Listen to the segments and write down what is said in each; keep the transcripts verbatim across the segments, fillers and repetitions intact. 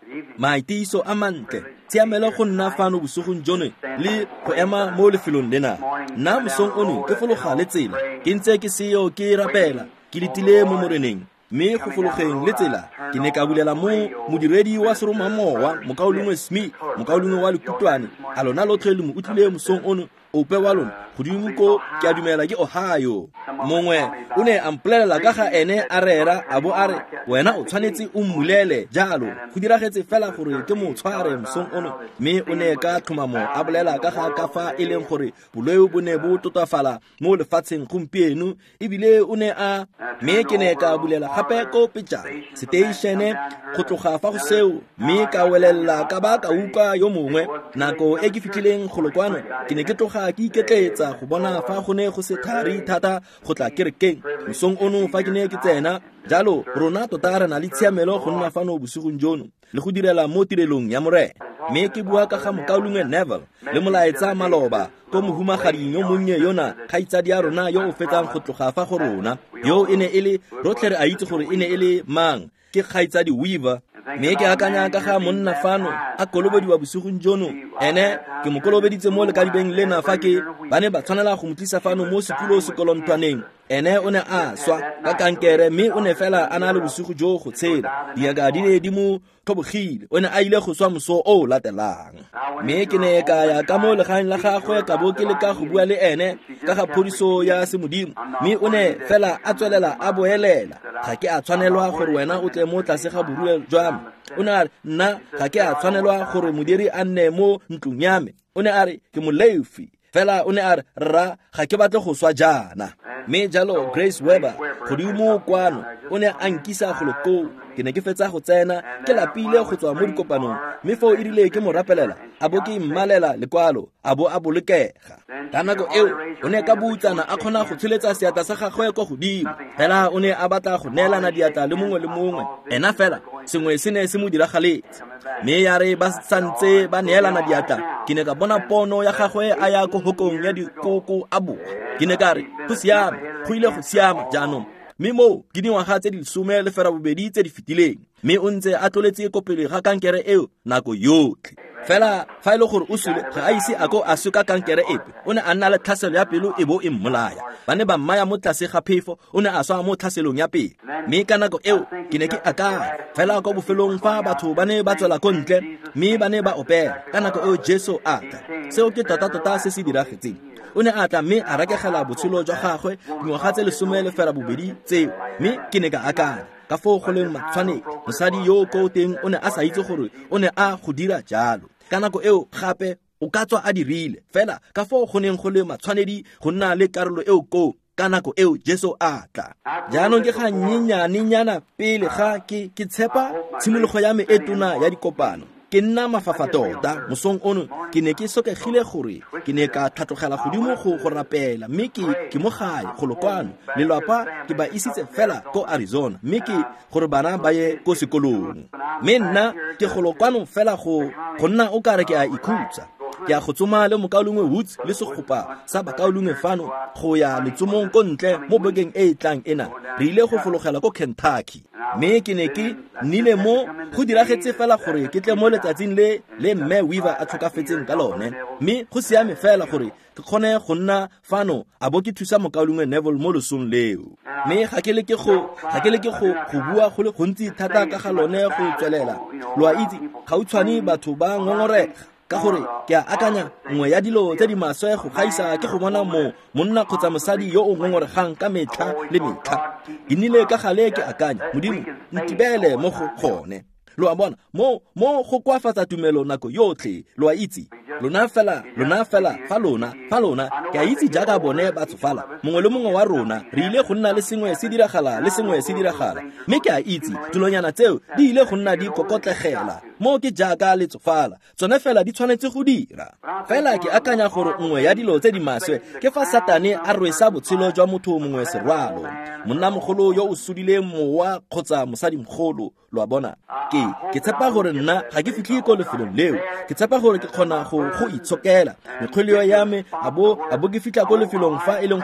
maitiso a mantle tshiamelo go nna fano bosogong jono le go ema mo lefelong lena. Nna mosong ono ke fologa le tsela ke ntse ke seo ke rapela ke letile mo moreneng, mme go fologeng le tsela ke ne ka bulela mo modiredi wa seromamowa mokaolongwe Smith mokaolongwe wa Lekutwane a lona lotlhe le mo utlwile mosong ono ope wa lona godimo ko ke a dumela ke Ohio. Mongwe o ne a mpolelela ka ga ene a rera a bo a re wena o tshwanetse o mmulele jalo go diragetse fela gore ke mo tshware mosong ono, mme o ne ka tlhomamo a bolela ka ga ka fa e leng gore bolweo bo ne bo totafala mo lefatsheng gompieno, ebile o ne a mme ke ne ka bulela gape ko petsa seteišene go tloga fa go seo, mme ka welela ka ba ka uka yo mongwe. Nako e ke fitlhileng go lokwano ke ne ke tloga ke iketletsa go bona fa go ne go se thari thata go tla kerekeng mosong ono fa ke ne ke tsena jalo. Rona tota re na le tshiamelo go nna fano bosigong jono le go direla mo tirelong ya more, mme ke bua ka ga mokaolongwe Neville le molaetsa maloba ko mohumagading yo monnye yona kgaitsadi ya rona yo o fetsang go tloga fa go rona, yo e ne e le rotlhe re a itse gore e ne e le mang, ke kgaitsadi Weaver. Mme ke akanya ka ga monna fano a kolobediwa bosigong jono, ene ke mo kolobeditse mo lekadibeng lena fa ke ba ne ba tshwanela go motlisa fano mo sekolo sekolontwaneng. Ene o ne a swa ka kankere, mme o ne fela a na le bosigo jo go tshela diaka di ne di mo thobogile. O ne a ile go swa moso o latelang, mme ke ne ka ya ka mo legaeng la gagwe ka bo ke le ka go bua le ene ka ga phodiso ya semodimo, mme o ne fela a tswelela a boelela ga ke a tshwanelwa gore wena o tle mo tlase ga borue jwa me. O ne a re nna ga ke a tshwanelwa gore modiri a nne mo ntlong ya me. O ne a re ke molefi fela. O ne a re rra ga ke batle go swa jana. Mme jalo Grace Weber godimo kwano o ne a nkisa go loko. Ke ne ke fetsa go tsena ke lapile go tswa mo dikopanong, mme fo e rile ke mo rapelela a bo ke mmalela lekwalo a bo a bolokega. Ka nako eo o ne ka butsana a kgona go tsholetsa seata sa gagwe go godimo, fela o ne a batla go neelana diatla le mongwe le mongwe. Ena fela sengwe se ne se mo diragaletse, mme ya re ba santse ba neelana diatla ke ne ka bona pono ya gagwe a ya ko hokong ya dikoko a boga. Ke ne ka re go siama, go ile go siama jaanong. Mme mo ke dingwaga tse di lesome le fela bobedi tse di fetileng, mme o ntse a tloletse ko pele ga kankere eo nako yotlhe. Fela fa ile gore o sule ga a ise a ko a suka kankere epe, o ne a nna le tlhaselo ya pelo e bo e mmolaya. Ba ne ba mmaya mo tlase ga phefo, o ne a swa mo tlhaselong ya pelo. Mme ka nako eo ke ne ke akanya fela ko bofelong fa batho ba ne ba tswela ko ntle, mme ba ne ba opela ka nako eo Jesu a tla. Seo ke tota-tota se se diragetseng. O ne a tla mme a rakegela botshelo jwa gagwe dingwaga tse lesome le fela bobedi tseo, mme ke ne ka akanya ka foo go leng matshwanedi mosadi yo ko teng o ne a sa itse gore o ne a go dira jalo. Ka nako eo gape o ka tswa a dirile fela ka foo go neng go le matshwanedi go nna le karolo eo ko ka nako eo Jesu a tla. Jaanong ke ga nnyenyanenyana pele ga ke ke tshepa tshimologo ya me e tona ya dikopano ke nna mafafa tota. Mosong ono ke ne ke sokegile gore ke ne ka tlhatlogela godimo go go rapela, mme ke ke mo gae go lokwano lelapa ke ba isitse fela ko Arizona, mme ke gore bana ba ye ko sekolong. Mme nna ke go lokwano fela go go nna o kare ke a ikhutsa. Ke a go tsoma le mokaolongwe Woods le segopa sa bakaolongwe fano go ya letsomong ko ntle mo bekeng e tlang ena. Re ile go fologela ko Kentucky, mme ke ne ke nnile mo go diragetse fela gore ke tle mo letsatsing le le mme Weaver a tlhokafetseng ka lone, mme go siame fela gore ke kgone go nna fano a bo ke thusa mokaolongwe Neville mo losong leo. Mme ga ke le ke go ga ke le ke go go bua go le gontsi thata ka ga lone go tswelela. Lo a itse ga o tshwane batho ba ngongorega ka gore ke a akanya nngwe ya dilo tse di maswe go gaisa ke go bona mo monna kgotsa mosadi yo o ngongoregang ka metlha le metlha. Ke nnile ka gale ke akanya modimo ntibele mo go gone. Lo a bona mo mo go kwafatsa tumelo nako yotlhe. Lo a itse lona fela lona fela fa lona fa lona ke a itse jaaka bone ba tsofala mongwe le mongwe wa rona re ile go nna le sengwe se diragala le sengwe se diragala, mme ke a itse tulonyana tseo di ile go nna di kokotlegela mo ke jaaka le tsofala tsone fela di tshwanetse go dira. Fela ke akanya gore nngwe ya dilo tse di maswe ke fa Satane a rwesa botshelo jwa motho mongwe serwalo, monna mogolo yo o sudile mowa kgotsa mosadi mogolo. Lo a bona ke ke tshepa gore nna ga ke fitlhe ko lefelong leo. Ke tshepa gore ke kgona go go itshokela mekgweleo ya me abo abo ke fitla ko lefelong fa e leng gore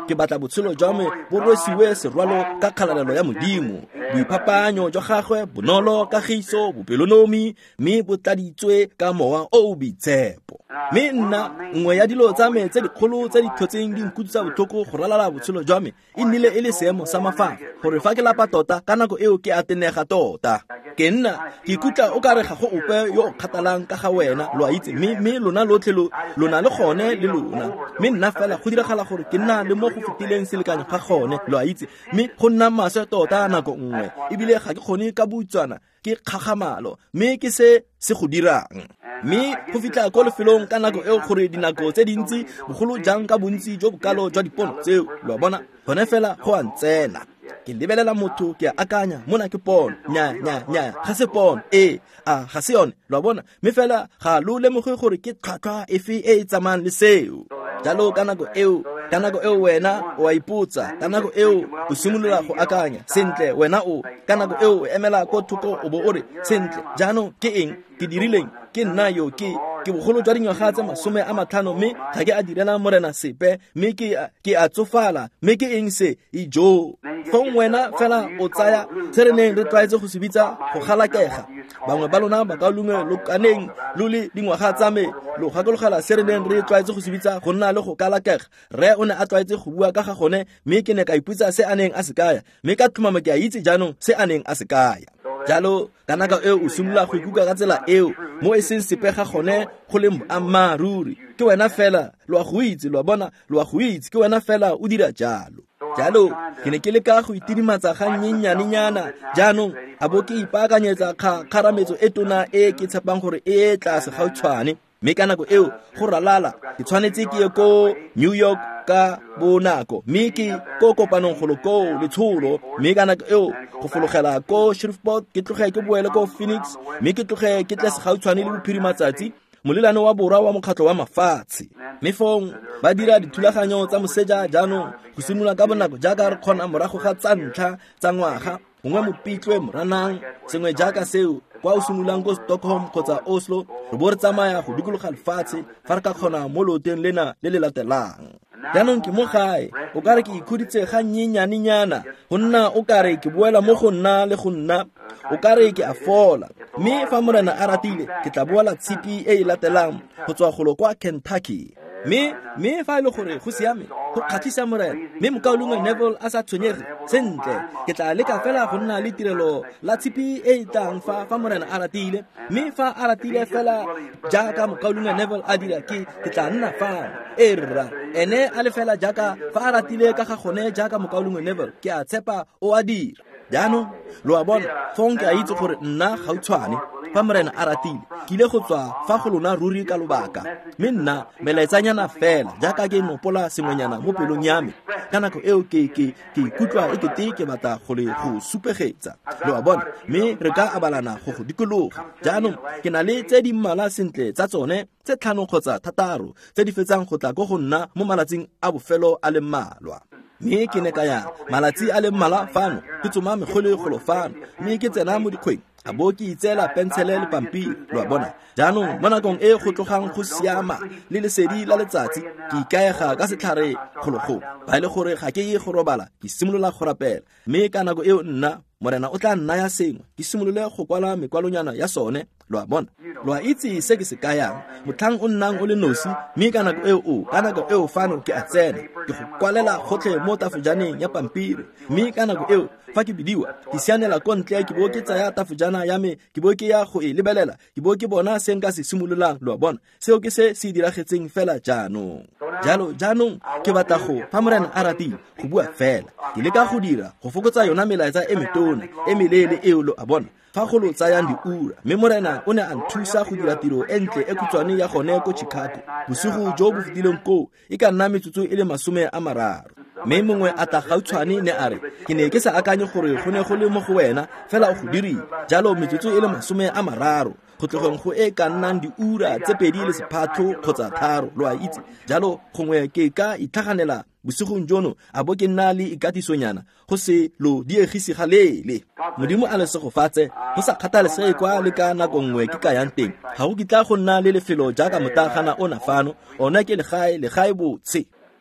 ke batla botshelo jwa me bo rwesiwe serwalo ka kgalalelo ya Modimo, boiphapanyo jwa gagwe bonolo, kagiso, bopelonomi, mme bo tladitswe ka mowa o o boitshepo. Mme nna nngwe ya dilo tsa me tse dikgolo tse di tlhotseng di nkutsa botlhoko go ralala botshelo jwa me e nnile e le seemo sa mafafa, gore fa ke lapa tota ka nako eo ke atenega tota. Ke nna ke ikutlwa o ka re ga go ope yo o kgatalang ka ga wena, lo a itse, mme lona lotlhe lona le gone le lona. Mme nna fela go diragala gore ke nna le mo go fetileng selekanyo ga gone, lo a itse, mme go nna maswe tota nako nngwe, ebile ga ke kgone ka butswana ke kgagamalo, mme ke se se go dirang. Mme go fitla ko lefelong ka nako eo gore dinako tse dintsi bogolo jang ka bontsi jo bokalo jwa dipono tseo, lo bona gone fela go a ntsena. Ke lebelela motho ke a akanya mona ke pono, nya nya nya ga se pono e a ga se yone, lo bona, mme fela ga lo lemoge gore ke tlhwatlhwa efe e e tsamayang le seo. Jalo ka nako eo ka nako eo wena o a ipotsa, ka nako eo o simolola go akanya sentle, wena o ka nako eo o emela ko thoko o bo o re sentle, jaanong ke eng ke dirileng, ke nna yo ke ke bogolo jwa dingwaga tse masome a matlhano, mme ga ke a direla morena sepe, mme ke ke a tsofala, mme ke eng se ijo fong wena fela o tsaya se re neng re tlwaetse go se bitsa go galakega. Bangwe ba lona ba ka lungwe lo kaneng lo le dingwaga tsa me lo gakologela se re neng re tlwaetse go se bitsa go nna le go galakega. Re o ne a tlwaetse go bua ka ga gone, mme ke ne ka iputsa se a neng a se kaya, mme ka tlhomama ke a itse jaanong se a neng a se kaya. Jalo ka nako eo o simolola go ikutlwa ka tsela eo mo e seng sepe ga gone go le ammaruri, ke wena fela lo a go itse, lo bona lo a go itse, ke wena fela o dira jalo. Jalo ke ne ke le ka go itidimatsa ga nnyenyanenyana, jaanong a bo ke ipaakanyetsa kgarametso e tona e ke tshepang gore e tla se gautshwane. Mme ka nako eo go ralala ke tshwanetse ke ye ko New York ka bonako, mme ke ko kopanong golo ko letsholo, mme ka nako eo go fologela ko Shreveport ke tloge ke boele ko Phoenix, mme ke tloge ke tle se gautshwane le bophirimatsatsi molelane wa borwa wa mokgatlho wa mafatshe. Mme fong ba dira dithulaganyo tsa moseja jaanong go simolola ka bonako jaaka re kgona morago ga tsa ntlha tsa ngwaga, gongwe mopitlwe moranang sengwe jaaka seo kwa o simololang ko Stockholm kgotsa Oslo, re bo re tsamaya go dikologa lefatshe fa re ka kgona mo looteng lena le le latelang. Jaanong ke mo gae o ka re ke ikhuditse ga nnyenyanenyana, go nna o ka re ke boela mo go nna le go nna, o ka re ke a fola, mme fa morena a ratile ke tla boela tshipi e e latelang go tswa golo kwa Kentucky. mme mme fa ile gore go siame go kgatlhisa morena, mme mokaolongwe Neville a sa tshwenyege sentle, ke tla leka fela go nna le tirelo la tshipi e e tlang fa fa morena a ratile, mme fa a ratile fela jaaka mokaolongwe Neville a dira ke ke tla nna fa e rra ene a le fela jaaka fa a ratile ka ga gone jaaka mokaolongwe Neville ke a tshepa o a dira. Jaanong lo a bona fong ke a itse gore nna gautshwane fa morena a ratile ke ile go tswa fa go lona ruri ka lobaka, mme nna melaetsanyana fela jaaka ke nopola sengwenyana mo pelong ya me ka nako eo ke ke ke ikutlwa e kete ke batla go le go supegetsa. Lo a bona mme re ka abalana go go dikologa. Jaanong ke na le tse di mmala sentle tsa tsone tse tlhano kgotsa thataro tse di fetsang go tla go go nna mo malatsing a bofelo a le mmalwa. Mme ke ne ka ya malatsi a le mmala fano ke tsoma megole golo fano, mme ke tsena mo dikgweng a bo ke itsela pensele le pampiri. Lo a bona jaanong mo nakong e go tlogang go siama le lesedi la letsatsi ke ikaega ka setlhare kgologolo ba ile gore ga ke ye go robala ke simolola go rapela, mme ka nako eo nna morena o tla nna ya sengwe ke simolole go kwala mekwalonyana ya sone. Lo a bona lo a itse se ke se kayang motlhang o nnang o le nosi, mme ka nako eo o ka nako eo fano ke a tsena ke go kwalela gotlhe mo tafojaneng ya pampiri, mme ka nako eo fa ke bidiwa ke sianela ko ntle ke bo ke tsaya tafojana ya me ke bo ke ya go e lebelela ke bo ke bona se nka se simololang. Lo a bona seo ke se se diragetseng fela jaanong. Jalo jaanong ke batla go fa morena a ratile go bua fela ke le ka go dira go fokotsa yona melaetsa e metona e melele eo. Lo a bona fa go lo tsayang diura, mme morena o ne a nthusa go dira tiro e ntle e khutshwane ya gone ko Chicago bosigo jo bo fetileng ko e ka nna metsotso e le masome a mararo. Mme mongwe a tla gautshwane ne a re ke ne ke sa akanye gore go ne go le mo go wena fela o go dirile jalo metsotso e le masome a mararo go tlogeng go e ka nnang diura tse pedi le sephatlo kgotsa tharo. Lo a itse jalo gongwe ke ka itlhaganela bosigong jono a bo ke nna le ikatisonyana go se lo diegise galele. Modimo a le se go fatse go sa kgathalesege kwa le ka nako nngwe ke ka yang teng ga go kitla go nna le lefelo jaaka motagana o na fano ona ke legae legae botse.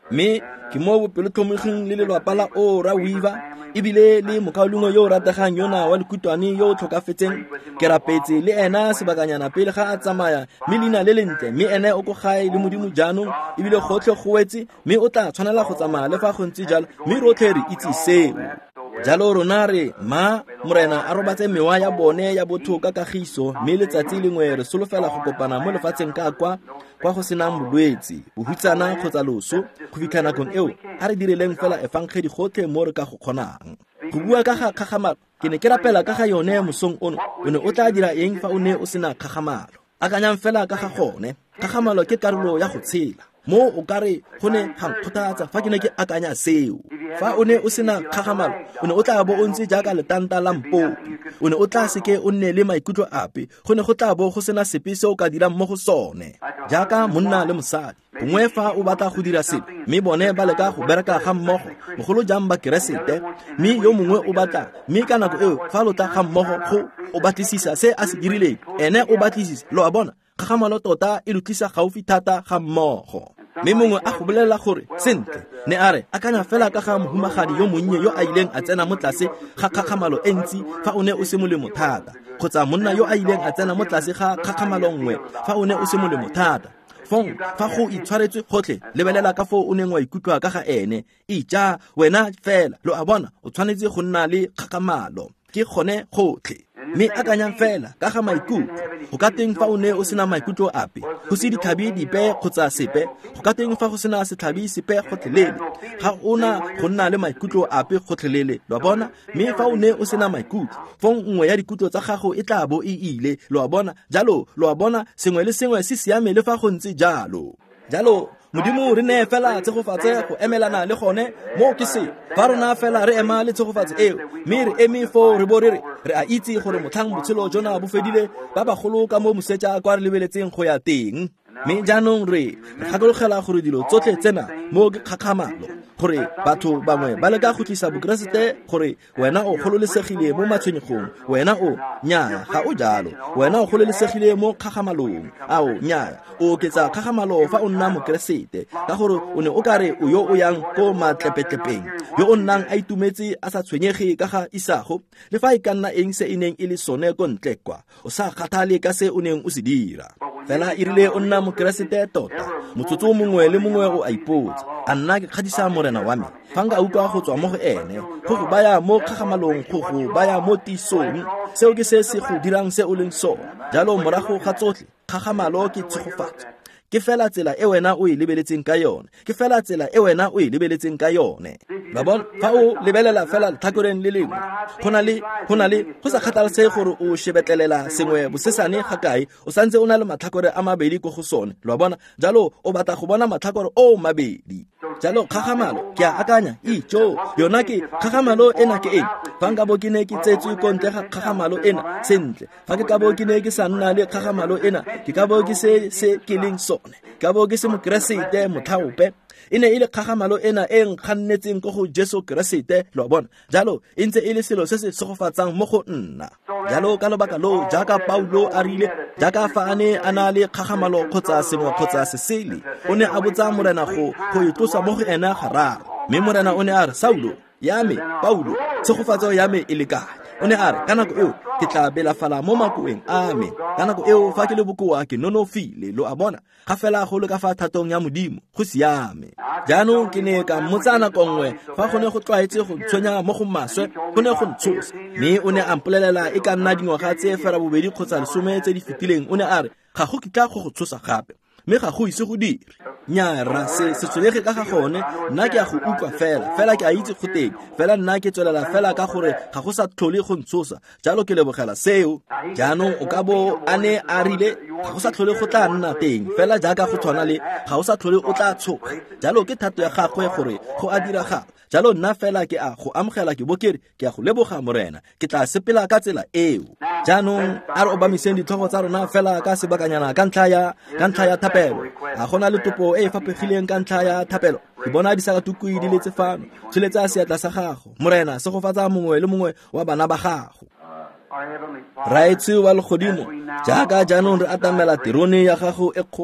mme ke mo bopelotlhomoging le lelwapa la Ora Weaver ebile le mokaolongwe yo o rategang yona wa lekutwane yo o tlhokafetseng. Ke rapetse le ena sebakanyana pele ga a tsamaya mme leina le lentle mme ene o ko gae le modimo jaanong ebile gotlhe go wetse mme o tla tshwanela go tsamaya le fa go ntse jalo mme rotlhe re itse seo. Jalo rona re ma morena a robatse mewa ya bone ya botho ka kagiso mme letsatsi lengwe re solofela go kopana mo lefatsheng ka kwa kwa go senang bolwetse bohutsana kgotsa loso go fitlha nakong eo a re direleng fela efangkgedi gotlhe mo re ka go kgonang. Go bua ka ga kgagamalo ke ne ke rapela ka ga yone mosong ono o ne o tla dira eng fa o ne o sena kgagamalo. Akanyang fela ka ga gone kgagamalo ke karolo ya go tshela mo o kare go ne ga nkgothatsa fa ke ne ke akanya seo. Fa o ne o sena kgagamalo o ne o tla bo o ntse jaaka letanta la mpopi o ne o tla seke o nne le maikutlo ape go ne go tla bo go sena sepe se o ka dirang mo go sone jaaka monna le mosadi. Bongwe fa o batla go dira selo mme bone ba leka go bereka ga mmogo bogolo jang ba keresete mme yo mongwe o batla mme ka nako eo fa lo tla ga mmogo go o batlisisa se a se dirileng ene o batlisisa lo a bona kgagamalo tota e lutlisa gaufi thata ga mmogo. Mme mongwe a go bolela gore sentle ne a re akanya fela ka ga mohumagadi yo monnye yo a ileng a tsena mo tlase ga kgagamalo e ntsi fa o ne o se molemo thata kgotsa monna yo a ileng a tsena mo tlase ga kgagamalo nngwe fa o ne o se molemo thata. Fong fa go itshwaretswe gotlhe lebelela ka fo o neng wa ikutlwa ka ga ene ija wena fela lo a bona o tshwanetse go nna le kgagamalo ke gone gotlhe. Mme akanyang fela ka ga maikutlo go ka teng fa o ne o sena maikutlo ape go se ditlhabi dipe kgotsa sepe go ka teng fa go sena setlhabi sepe gotlhelele ga ona go nna le maikutlo ape gotlhelele lo bona. Mme fa o ne o sena maikutlo fong nngwe ya dikutlo tsa gago e tla bo e ile lo bona jalo lo bona sengwe le sengwe se siame le fa go ntse jalo. Jalo modimo re ne fela tsegofatse go emelana le gone mo ke se fa rona fela re ema le tsegofatse eo mme re eme fo re bo re re a itse gore motlhang botshelo jona bo fedile ba bagolo ka mo mosetsa kwa re lebeletseng go ya teng. Mme jaanong re re gakologelwa gore dilo tsotlhe tsena mo ke kgakgamalo gore batho bangwe ba leka go tlisa bokeresete gore wena o gololesegile mo matshwenyegong wena o nyaa ga o jalo wena o gololesegile mo kgagamalong ao nyaa o oketsa kgagamalo fa o nna mokeresete ka gore o ne o kare o yo o yang ko matlepetlepeng yo o nnang a itumetse a sa tshwenyege ka ga isago le fa e ka nna eng se e neng e le sone ko ntle kwa o sa kgathale ka se o neng o se dira fela e rile o nna mokeresete tota. Motsotso mongwe le mongwe o a ipotsa a nna ke kgadisa morena wa me fa nka utlwa go tswa mo go ene go go baya mo kgagamalong go go baya mo tisong seo ke se se go dirang se o leng so jalo morago ga tsotlhe kgagamalo ke tshegofatso ke fela tsela e wena o e lebeletseng ka yone ke fela tsela e wena o e lebeletseng ka yone. Ba bona fa o lebelela fela tlhakoreng le lengwe go na le go na le go sa kgathalese gore o shebetlelela sengwe bosesane ga kae o santse o na le matlhakore a mabedi go go sone lo bona jalo o batla go bona matlhakore o mabedi jalo kgagamalo ke a akanya ijo yona ke kgagamalo ena ke eng fa nka bo ke ne ke tsetswe ko ntle ga kgagamalo ena sentle fa ke ka bo ke ne ke sa nna le kgagamalo ena ke ka bo ke se se ke leng sone ka bo ke se mokeresete mothaope e ne e le kgagamalo ena e nkgannetseng ko go Jesu Keresete lo bona jalo e ntse e le selo se se segofatsang mo go nna jalo ka lobaka lo jaaka Paulo a rile jaaka fa ane a na le kgagamalo kgotsa sengwe kgotsa sesele o ne a botsa morena go go itlosa mo go ena gararo mme morena o ne a re Saulo ya me Paulo tshegofatso ya me e le kae o ne a re ka nako eo ke tla belafala mo makoeng a me ka nako eo fa ke le bokoa ke nonofile lo a bona ga fela go le ka fa thatong ya modimo go siame jaanong ke ne ka mmotsana kongwe fa go ne go tlwaetse go tshwenya mo go maswe go ne go ntshosa mme o ne a mpolelela e ka nna dingwaga tse fela bobedi kgotsa lesome tse di fetileng o ne a re ga go kitla go go tshosa gape mme ga go ise go dire nya ra se se tshwelege ka ga gone nna ke a go utlwa fela fela ke a itse go teng fela nna ke tswelela fela ka gore ga go sa tlhole go ntshosa jalo ke lebogela seo jaanong o ka bo a ne a rile ga go sa tlhole go tla nna teng fela jaaka go tshwana le ga o sa tlhole o tla tshoga jalo ke thato ya gagwe gore go a diragala jalo nna fela ke a go amogela ke bokere ke a go leboga morena ke tla sepela ka tsela eo jaanong a re obamiseng ditlhogo tsa rona fela ka sebakanyana ka ntlha ya ka ntlha ya thapelo a gona le topo e e fapegileng ka ntlha ya thapelo ke bona di sa tukui di letse fano tsheletsa seatla sa gago morena se go fatsa mongwe le mongwe wa bana ba gago raetse wa legodimo jaaka jaanong re atamela tirone ya gago e kgolo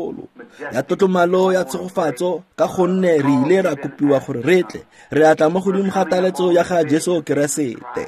ya totomalo ya tshegofatso ka gonne re ile ra kopiwa gore re tle re atla mo godimo ga taletso ya ga Jesu Keresete.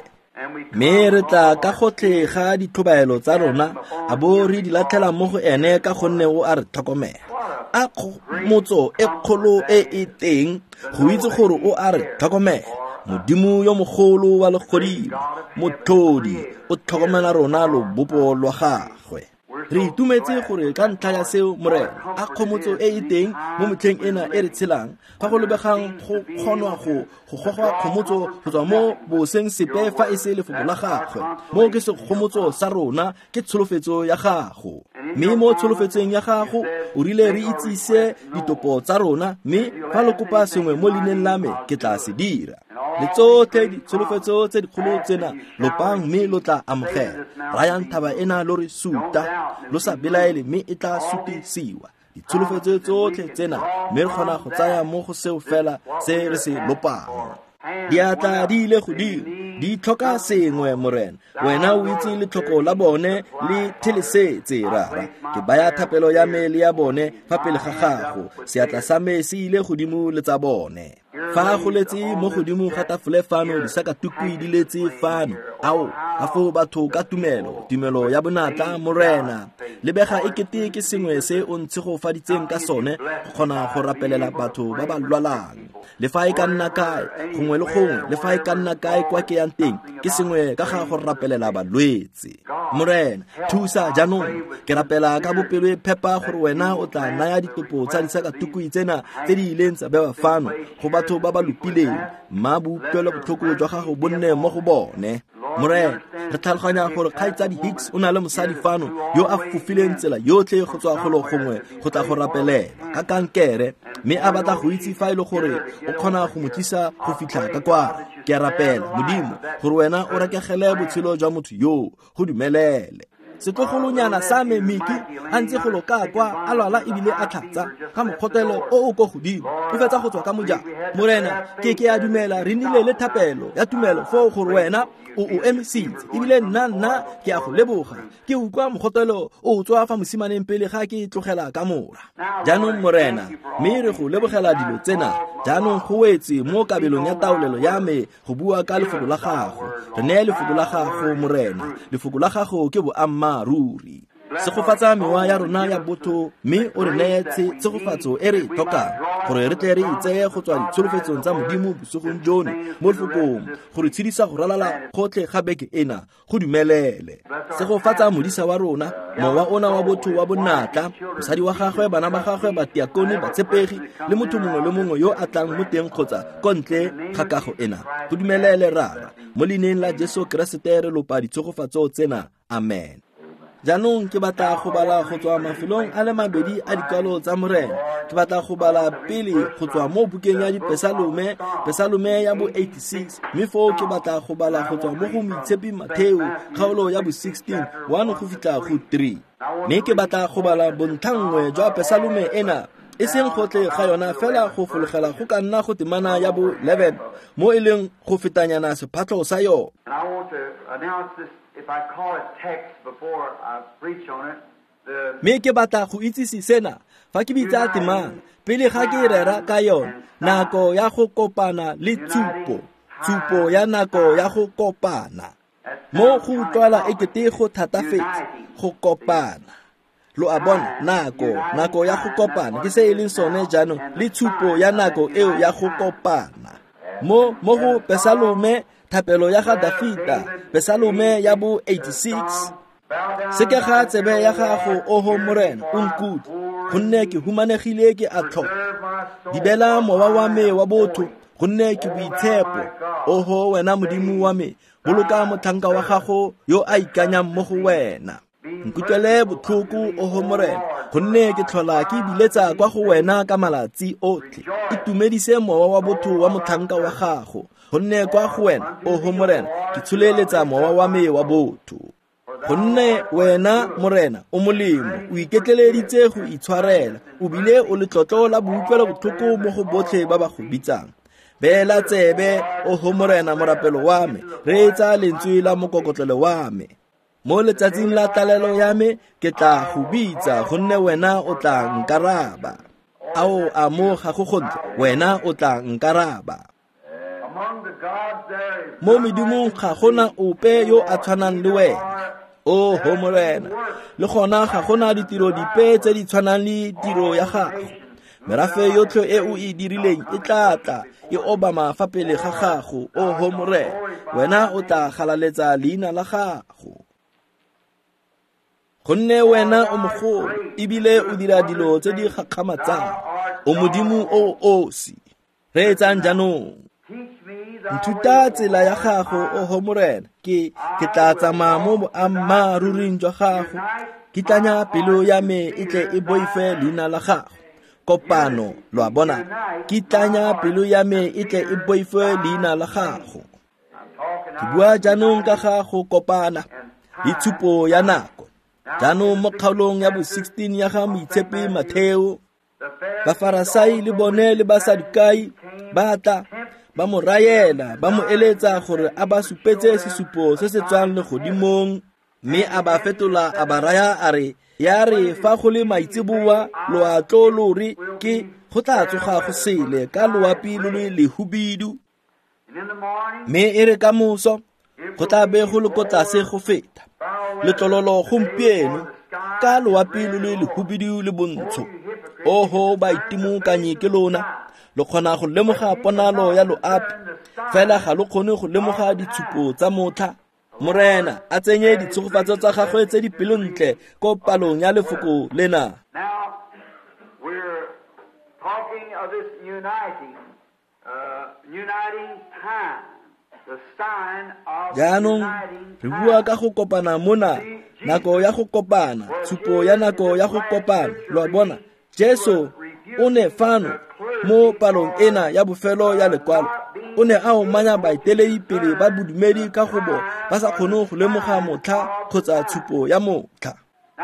Me re tla ka gotlhe ga dithobaelo tsa rona a bo re di latlhela mo go ene ka gonne o a re tlhokomela. A kgomotso e kgolo e e teng go itse gore o a re tlhokomela. Modimo yo mogolo wa legodimo, motlhodi o tlhokomela rona lobopo lwa gagwe. Re itumetse gore ka ntlha ya seo Morena a kgomotso e e teng mo metlheng ena e re tshelang fa go lebegang go kgonwa go go goga kgomotso go tswa mo boseng sepe fa e se lefoko la gagwe. Mo ke sekgomotso sa rona ke tsholofetso ya gago, mme mo tsholofetseng ya gago o rile re itsise ditopo tsa rona, mme fa le kopa sengwe mo leineng la me ke tla se dira. Le tsotlhe ditsholofetso tse dikgolo tsena lopang mme lo tla amogela. Rayang thaba ena lo re suta lo sa belaele mme e tla sutisiwa. Ditsholofetso tsotlhe tsena mme re kgona go tsaya mo go seo fela se re se lopang. Diatla di ile godimo di tlhoka sengwe Morena, wena o itse letlhoko la bone le thelesetse rara. Ke baya thapelo ya me le ya bone fa pele ga gago, seatla sa me se ile godimo le tsa bone. Fa go letse mo godimo ga tafole fano disakatukwi di letse fano, ao a fo batho ka tumelo, tumelo ya bonatla Morena. Lebega ekete ke sengwe se o ntse go faditseng ka sone go kgona go rapelela batho ba ba lwalang. Le fa e ka nna kae gongwe le gongwe, le fa e ka nna kae kwa ke yang teng, ke sengwe ka ga go rapelela balwetse. Morena thusa jaanong, ke rapela ka bopelo e phepa gore wena o tla naya ditopo tsa disakatukwi tsena tse di ileng tsa bewa fano go batho ba ba lupileng, mma boupelo botlhoko jwa gago bonne mo go bone. Morena re tlhaloganya gore Kgaitsadi Hicks o na le mosadi fano yo a fofileng tsela yotlhe go tswa golo gongwe go tla go rapelela ka kankere, mme a batla go itse fa e le gore o kgona go mo tlisa go fitlha ka kwara. Ke a rapela Modimo gore wena o rekegele botshelo jwa motho yo, go dumelele. Setlogolonyana sa me Miki a ntse go loka kwa a lwala ebile a tlhatsa ka mokgotelo o o go godimo o fetsa go tswa ka mojako. Morena ke ke a dumela re nile le thapelo ya tumelo fo gore wena o o emisitse ebile nna nna ke a go leboga ke utlwa mokgotelo o tswa fa mosimaneng pele ga ke tlogela ka mora. Jaanong Morena mme re go lebogela dilo tsena jaanong go wetse mo kabelong ya taolelo ya me go bua ka lefoko la gago. Re ne lefoko la gago Morena, lefoko la gago ke boammaruri. Segofatsa mewa ya rona ya botho mme o re neetse tshegofatso e re tlhokang gore re tle re itseye go tswa ditsholofetsong tsa Modimo bosegong jono mo lefokong gore tshedisa go ralala gotlhe ga beke ena go dumelele. Segofatsa modisa wa rona mowa ona wa botho wa bonatla, mosadi wa gagwe, bana ba gagwe, batiakone, batshepegi le motho mongwe le mongwe yo a tlang mo teng kgotsa kontle ga kago ena go dumelele rara mo leineng la Jesu Keresete re lopa ditshegofatso tsena. Amen. Jaanong ke batla go bala go tswa mafelong a le mabedi a dikwalo tsa Morena. Ke batla go bala pele go tswa mo bukeng ya dipesalome, pesalome ya bo eighty-six, mme foo ke batla go bala go tswa mo go Moitshepi Matheo kgaolo ya bo sixteen, one go fitlha go three. Mme ke batla go bala bontlhangwe jwa pesalome ena e seng gotlhe ga yona fela go fologela go ka nna go temana ya bo eleven mo e leng go fetanyana sephatlho sa yona. If I call it text before I preach on it, the Me ke batla go itsisi sena fa ke bitsa temang pele ga ke rera ka yona nako ya go kopana le tshupo, tshupo ya nako ya go kopana mo go utlwala ekete go thatafetse go kopana. Lo a bona nako nako ya go kopana ke se e leng sone jaanong le tshupo ya nako eo ya go kopana mo mo go pesalome thapelo ya ga Dafita pesalome ya bo eighty-six. Se ke ga tsebe ya gago o ho Morena o nkutlwe gonne ke humanegile ke a tlhoka di bela mowa wa me wa botho gonne ke boitshepo o ho wena Modimo wa me boloka mothanka wa gago yo a ikanyang mo go wena. Nkutlele botlhoko o ho Morena gonne ke tlhola ke biletsa kwa go wena ka malatsi otlhe. Itumedise mowa wa botho wa mothanka wa gago gonne kwa go wena o ho Morena ke tsholeletsa mowa wa me wa botho. Gonne wena Morena o molemo o iketleleditse go itshwarela o bile o le tlotlo la boutlwela botlhoko mo go botlhe ba ba go bitsang. Bela tsebe o ho Morena morapelo wa me re etsa lentswe la mokokotlelo wa me. mo letsatsing la tlalelo ya me ke tla go bitsa gonne wena o tla nkaraba. Ao a mo ga go gontle wena o tla nkaraba. Mo medimong ga gona ope yo a tshwanang le wena. O ho Morena, le gona ga gona ditiro dipe tse di tshwanang le tiro ya gago. Merafe yotlhe e o e dirileng e tla tla e obama fa pele ga gago. O ho Morena, wena o tla galaletsa leina la gago. Gonne wena o mogolo ebile o dira dilo tse di gakgamatsang. O modimo o osi. Re etsang jaanong? Nthuta tsela ya gago o ho Morena. Ke ke tla tsamaya mo boammaruring jwa gago. Ke tlanya pelo ya me e tle e boife leina la gago. Kopano, lo a bona. Ke tlanya pelo ya me e tle e boife leina la gago. Ke bua jaanong ka gago kopana. Ditshupo ya nako. Jaanong mo kgaolong ya bo sixteen ya ga Moitshepi Matheo, Bafarasai le bone le Basadukai ba tla ba mo rayela ba mo eletsa gore a ba supetse sesupo se se tswang le godimong, mme a ba fetola a ba raya a re ya re fa go le maitseboa lo a tlo lori ke go tla tsoga go sele ka loapi lo le lehubidu, mme e re ka moso go tla be go le ko tlase go feta letlololo gompieno ka loapi lo le lehubidu le bontsho. Oho baitimukanyi ke lona lo kgona go lemoga ponalo ya loapi fela ga lo kgone go lemoga ditshupo tsa motha. Morena a tsenye ditshogofatso tsa gagwe tse di pelontle ko palong ya lefoko lena. Now, we're talking of this uniting, uh, uniting time, the sign of Jaanong re bua ka go kopana mona, nako ya go kopana, tshupo ya nako ya go kopana. Lo bona Jesu o ne fano mo palong ena ya bofelo ya lekwalo. O ne a o manya baeteledipele ba bodumedi ka go bo ba sa kgone go lemoga motlha kgotsa tshupo ya motlha.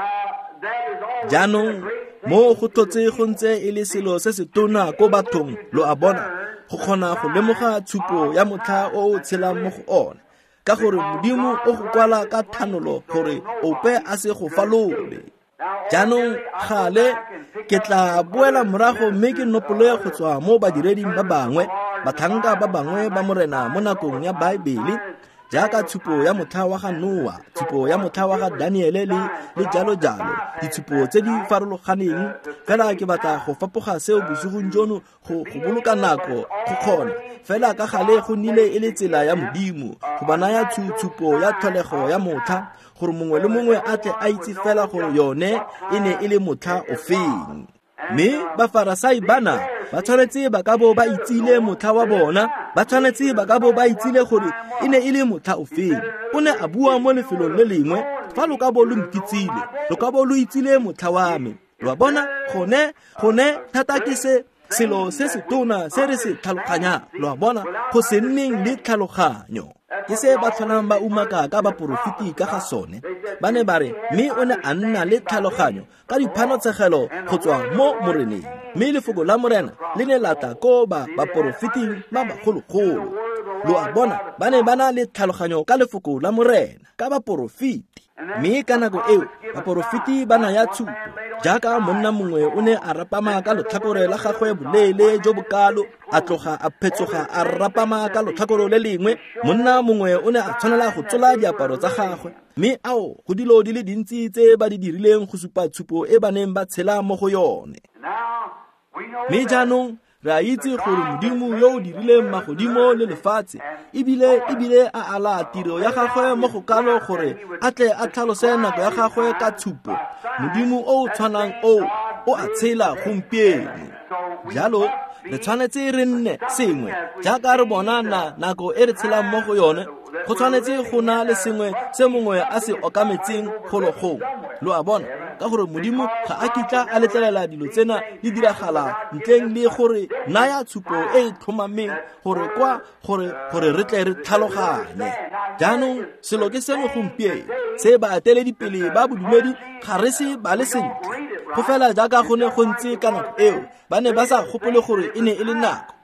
Jaanong mo go tlotse go ntse e le selo se se tona ko bathong. Lo a bona go kgona go lemoga tshupo ya motlha o o tshelang mo go one, ka gore modimo o go kwala ka thanolo gore ope a se go falole. Jaanong gale ke tla boela morago mme ke nopole go tswa mo badireding ba bangwe, batlhanka ba bangwe ba Morena mo nakong ya Baebele, jaaka tshupo ya motha wa ga Noa, tshupo ya motha wa ga Daniele le le jalo jalo, ditshupo tse di farologaneng. Fela ke batla go fapoga seo bosigong jono go go boloka nako go kgona fela ka gale go nile e le tsela ya modimo go banaya tshupo ya tlholego ya motha, gore mongwe le mongwe a tle a itse fela gore yone e ne e le motha o feng. Mme Bafarasai bana ba tshwanetse ba ka bo ba itsile motha wa bona, ba tshwanetse ba ka bo ba itsile gore e ne e le motha o feng. O ne a bua mo lefelong le lengwe, fa lo ka bo lo nkitsile, lo ka bo lo itsile motha wa me. Lo bona gone gone thata ke se selo se se tona se re se tlhaloganya. Lo bona go se nneng le tlhaloganyo ke se ba tlholang ba umaka ka ba porofiti ka ga sone. Ba ne ba re mme o ne a nna le tlhaloganyo ka diphanotshegelo go tswa mo Moreneng, mme lefoko la Morena le ne lata ko ba ba porofiti ba bagologolo. Lo a bona ba ne ba na le tlhaloganyo ka lefoko la Morena ka ba porofiti, mme ka nako eo ba porofiti ba na ya tshupo. Jaaka monna mongwe o ne a rapama ka lotlhakore la gagwe boleele jo bokalo, a tloga a phetsoga a rapama ka lotlhakore le lengwe. Monna mongwe o ne a tshwanela go tsola diaparo tsa gagwe, mme ao go dilo di le dintsi tse ba di dirileng go supa tshupo e ba neng ba tshela mo go yone. Mme jaanong re a itse gore modimo yo o dirileng magodimo le lefatshe ebile ebile a ala tiro ya gagwe mo go kalo gore a tle a tlhalose nako ya gagwe ka tshupo. Modimo o o tshwanang o o a tshela gompieno. Jalo re tshwanetse re nne sengwe jaaka re bonana nako e re tshelang mo go yone. Go tshwanetse go na le sengwe se mongwe a se okametseng gologong. Lo a bona ka gore modimo ga a kitla a letlelela dilo tsena di diragala ntleng le gore naya tshupo e e tlhomameng gore kwa gore gore re tle re tlhaloganye. Jaanong selo ke seno gompieno se ba ateledipele ba bodumedi ga re se ba le sentle. Go fela jaaka go ne go ntse ka nako eo ba ne ba sa gopole gore e ne e le nako.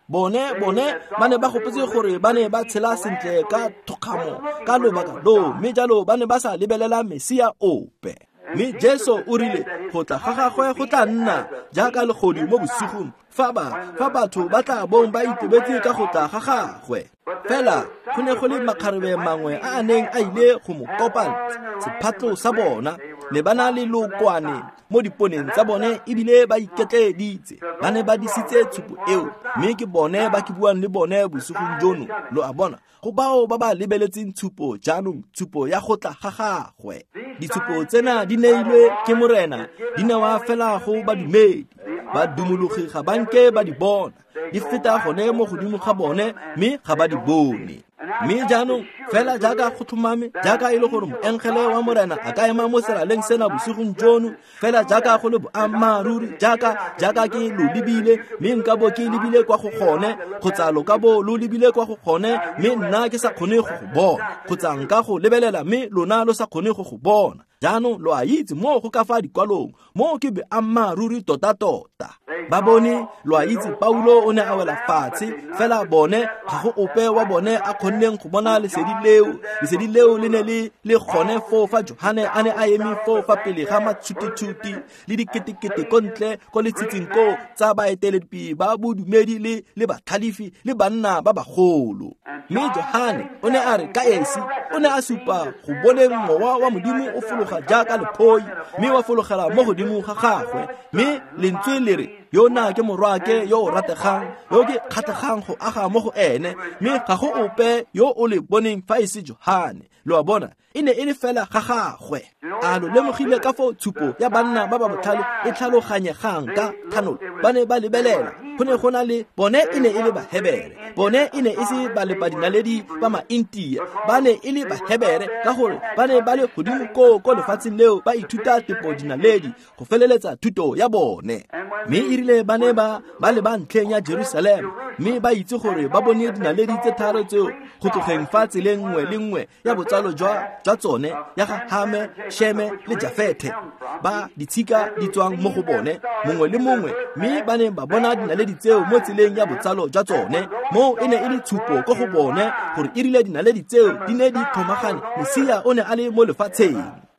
bone bone ba ne ba gopetse gore ba ne ba tshela sentle ka thokgamo ka lobaka lo mme jalo ba ne ba sa lebelela Mesia ope. Mme Jesu o rile go tla ga gagwe go tla nna jaaka legodi mo bosigong fa ba fa batho ba tla bong ba itebetse ka go tla ga gagwe. Fela go ne go le makgarebe mangwe a a neng a ile go mo kopana sephatlo sa bona le bana le lokwane mo diponeng tsa bone ebile ba iketleditse ba ne ba disitse tshupo eo mme ke bone ba ke buang le bone bosigong jono lo a bona go bao ba ba lebeletseng tshupo jaanong tshupo ya go tla ga gagwe. Ditshupo tsena di neilwe ke morena di newa fela go badumedi ba dumologi ga banke ba di bona di feta gone mo godimo ga bone mme ga ba di bone. Mme jaanong fela jaaka go thomame jaaka e le gore moengele wa morena a ka ema mo selaleng sena bosigong jono fela jaaka go le boammaruri jaaka jaaka ke lo lebile mme nka bo ke lebile kwa go gone kgotsa lo ka bo lo lebile kwa go gone mme nna ke sa kgone go go bona kgotsa nka go lebelela mme lona lo sa kgone go go bona. Jaanong lo a itse mo go ka fa dikwalong mo ke boammaruri tota-tota. Ba bone lo a itse Paulo o ne a wela fatshe fela bone ga go ope wa bone a kgonneng go bona lesedi leo lesedi leo le ne le le gone fo fa Johane a ne a eme fo fa pele ga matshutithuti le diketekete kontle ko letsitsing ko tsa baeteledipele ba bodumedi le le bathalifi le banna ba bagolo. Mme Johane o ne a re ka esi o ne a supa go boneng mowa wa modimo o fologa jaaka lephoi mme wa fologela mo godimo ga gagwe mme lentswe le re yona ke morwake yo o rategang yo ke kgatlhegang go aga mo go ene mme ga go ope yo o le boneng fa e se Johane. Lo a bona e ne e le fela ga gagwe. A lo lemogile ka fo tshupo ya banna ba ba botlhale e tlhaloganyegang ka thanolo ba ne ba lebelela go ne go na le bone e ne e le bahebere bone e ne e se balepadinaledi ba maintia ba ne e le bahebere ka gore ba ne ba le godimo ko ko lefatsheng leo ba ithuta tepo dinaledi go feleletsa thuto ya bone. Mme e rile ba ne ba ba le ba ntlheng ya Jerusalem mme ba itse gore ba bone dinaledi tse tharo tseo go tlogeng fa tseleng nngwe le nngwe ya botsalo jwa jwa tsone ya ga Hame, Sheme le Jafete ba ditshika di tswang mo go bone mongwe le mongwe mme ba ne ba bona dinaledi tseo mo tseleng ya botsalo jwa tsone mo e ne e le tshupo ko go bone gore e rile dinaledi tseo di ne di thomagane Mesia o ne a le mo lefatsheng.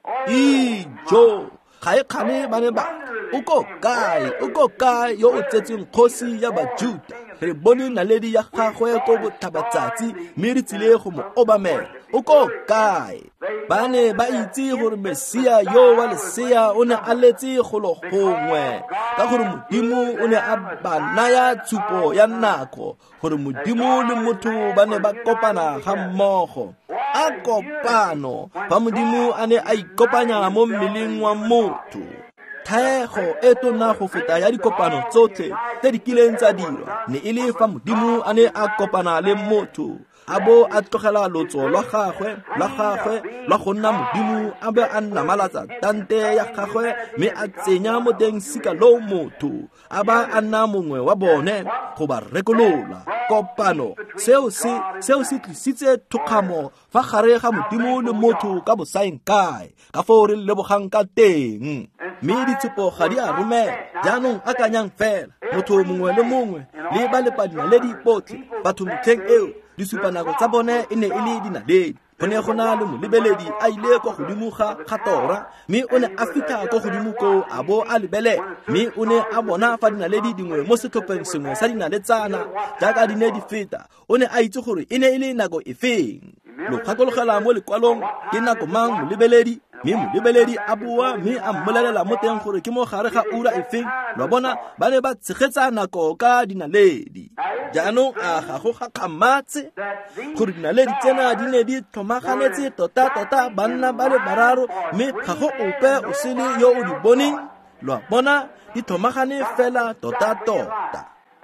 Ijo ga e kgane ba ne ba o ko kae o ko kae yo o tsetseng kgosi ya Bajuda re bone naledi ya gagwe ko bothabatsatsi mme re tsile go mo obamela o ko kae. Ba ne ba itse gore Mesia yo wa lesea o ne a letse go lo gongwe ka gore modimo o ne a ba naya tshupo ya nako gore modimo le motho ba ne ba kopana ga mmogo a kopano fa modimo a ne a ikopanya mo mmeleng wa motho. Thego e tona go feta ya dikopano tsotlhe tse di kileng tsa dirwa ne e le fa modimo a ne a kopana le motho a bo a tlogela lotso lwa gagwe lwa gagwe lwa go nna modimo a be a nna malatsa tante ya gagwe mme a tsenya mo teng sika lo motho a ba a nna mongwe wa bone go ba rekolola kopano seo se seo se tlisitse thokgamo fa gare ga modimo le motho ka bosaeng kae ka fo re lebogang ka teng. Mme ditshupo ga di a romela jaanong a kanyang fela motho mongwe le mongwe le ba lepadinaledi botlhe batho motlheng eo disupanako tsa bone e ne e le dinaledi. Go ne go na le molebeledi a ile kwa godimo ga Tora mme o ne a fitlha kwa godimo ko a bo a lebelela mme o ne a bona fa dinaledi dingwe mo setlhopheng sengwe sa dinaletsana jaaka di ne di feta o ne a itse gore e ne e le nako e feng. Lo kgakologela mo lekwalong ke nako mang molebeledi mme molebeledi a bua mme a mmolelela mo teng gore ke mo gare ga ura e feng. Lo bona ba ne ba tshegetsa nako ka dinaledi. Jaanong a ga go gakgamatse gore dinaledi tsena di ne di thomaganetse tota-tota banna ba le bararo mme ga go ope o se le yo o di boneng. Lo bona di thomagane fela tota-tota.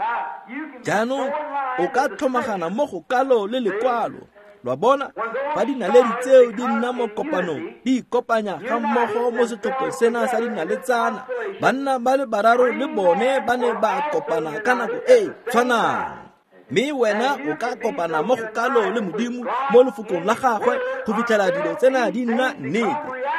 Jaanong o ka thomagana mo go kalo le lekwalo. Lo bona ba dinaledi tseo di nna mo kopanong di ikopanya ga mmogo mo setlhopheng sena sa dinaletsana banna ba le bararo le bone ba ne ba kopana ka nako e tshwanang. Mme wena o ka kopana mo go kalo le modimo mo lefokong la gagwe go fitlhela dilo tsena di nna nnete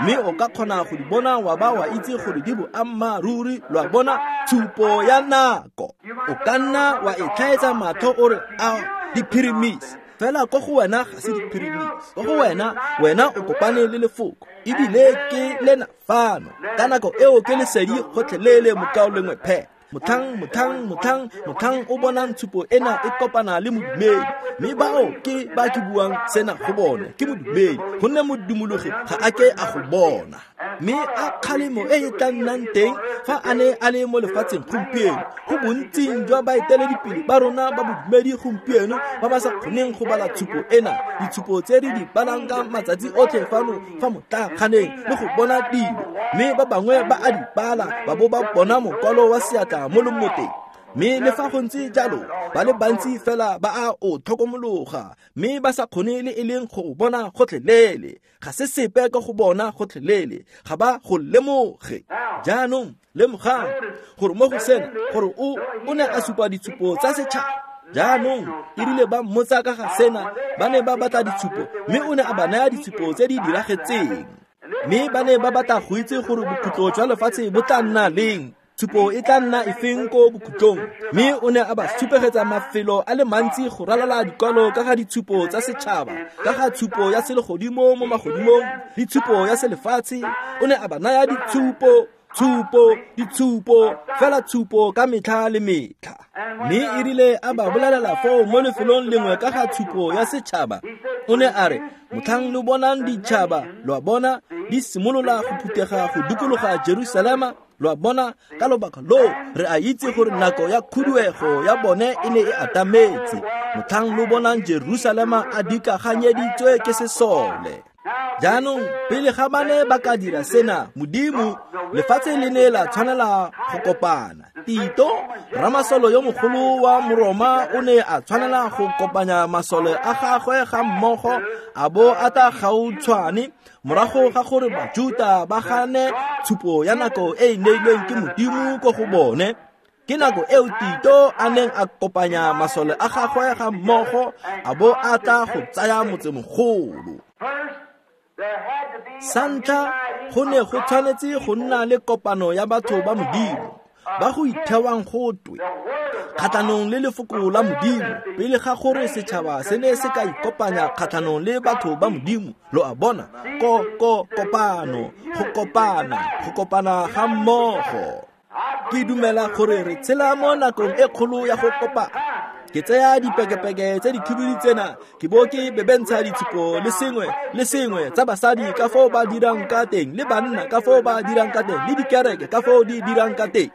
mme o ka kgona go di bona wa ba wa itse gore di bo ammaruri lwa bona tshupo ya nako. O ka nna wa e tlhaetsa matho o re a di-pyramids fela ko go wena ga se di-pyramids, ko go wena wena o kopane le lefoko ebile ke lena fano ka nako eo ke lesedi gotlhelele mokao lengwe phe. Mothang mothang mothang mothang o bonang tshupo ena e kopana le modumedi, mme bao ke ba ke buang sena go bone ke modumedi gonne modumologi ga a ke a go bona. Mme a kgalemo e e tla nnang teng fa a ne a le mo lefatsheng gompieno go bontsing jwa baeteledipele ba rona ba bodumedi gompieno ba ba sa kgoneng go bala tshupo ena, ditshupo tse di di balang ka matsatsi otlhe fano fa motlakganeng le go bona dilo, mme ba bangwe ba a di bala ba bo ba bona mokwalo wa seatla mo lomoteng. Mme le fa go ntse jalo ba le bantsi fela ba a o tlhokomologa mme ba sa kgone le e leng go bona gotlhelele, ga se sepe ka go bona gotlhelele, ga ba go lemoge. Jaanong lemogang gore mo go sena gore o o ne a supa ditshupo tsa setšhaba. Jaanong e rile ba mmotsa ka ga sena, ba ne ba batla ditshupo mme o ne a ba naya ditshupo tse di diragetseng, mme ba ne ba batla go itse gore bokhutlo jwa lefatshe bo tla nna leng, tshupo e tla nna efeng ko bokhutlong. Mme o ne a ba supegetsa mafelo a le mantsi go ralala dikwalo ka ga ditshupo tsa setšhaba, ka ga tshupo ya selegodimo mo magodimong le tshupo ya selefatshe. O ne a ba naya ditshupo tshupo ditshupo fela tshupo ka metlha le metlha, mme e rile a ba bolelela foo mo lefelong lengwe ka ga tshupo ya setšhaba. O ne a re, motlhang le bonang ditšhaba lwa bona di simolola go phutega go dukologa Jerusalema, lwa bona ka lobaka lo re a itse gore nako ya khuduego ya bone e ne e atametse. Motlhang le bonang Jerusalema a dikaganyeditswe ke sesole. Jaanong pele ga bane ba ka dira sena, modimo lefatshe le ne la tshwanela go kopana. Tito ramasolo yo mogolo wa Moroma o ne a tshwanela go kopanya masole a gagwe ga mmogo a bo a ta gautshwane morago ga gore Bajuda ba gane tshupo ya nako e e neilweng ke modimo ko go bone. Ke nako eo Tito a neng a kopanya masole a gagwe ga mmogo a bo a tla go tsaya motsemogolo. Santlha go ne go tshwanetse go nna le kopano ya batho ba modimo ba go itheawang gotwe kgatlhanong le lefoko la modimo pele ga gore setšhaba se ne se ka ikopanya kgatlhanong le batho ba modimo. Lo a bona ko ko kopano go kopana go kopana ga mmogo. Ke dumela gore re tshela mo nakong e kgolo ya go kopana. Ke tsaya dipekepeke tse dithubidi tsena ke bo ke bebentsha ditshupo le sengwe le sengwe tsa basadi ka foo ba dirang ka teng, le banna ka foo ba dirang ka teng, le dikereke ka foo di dirang ka teng.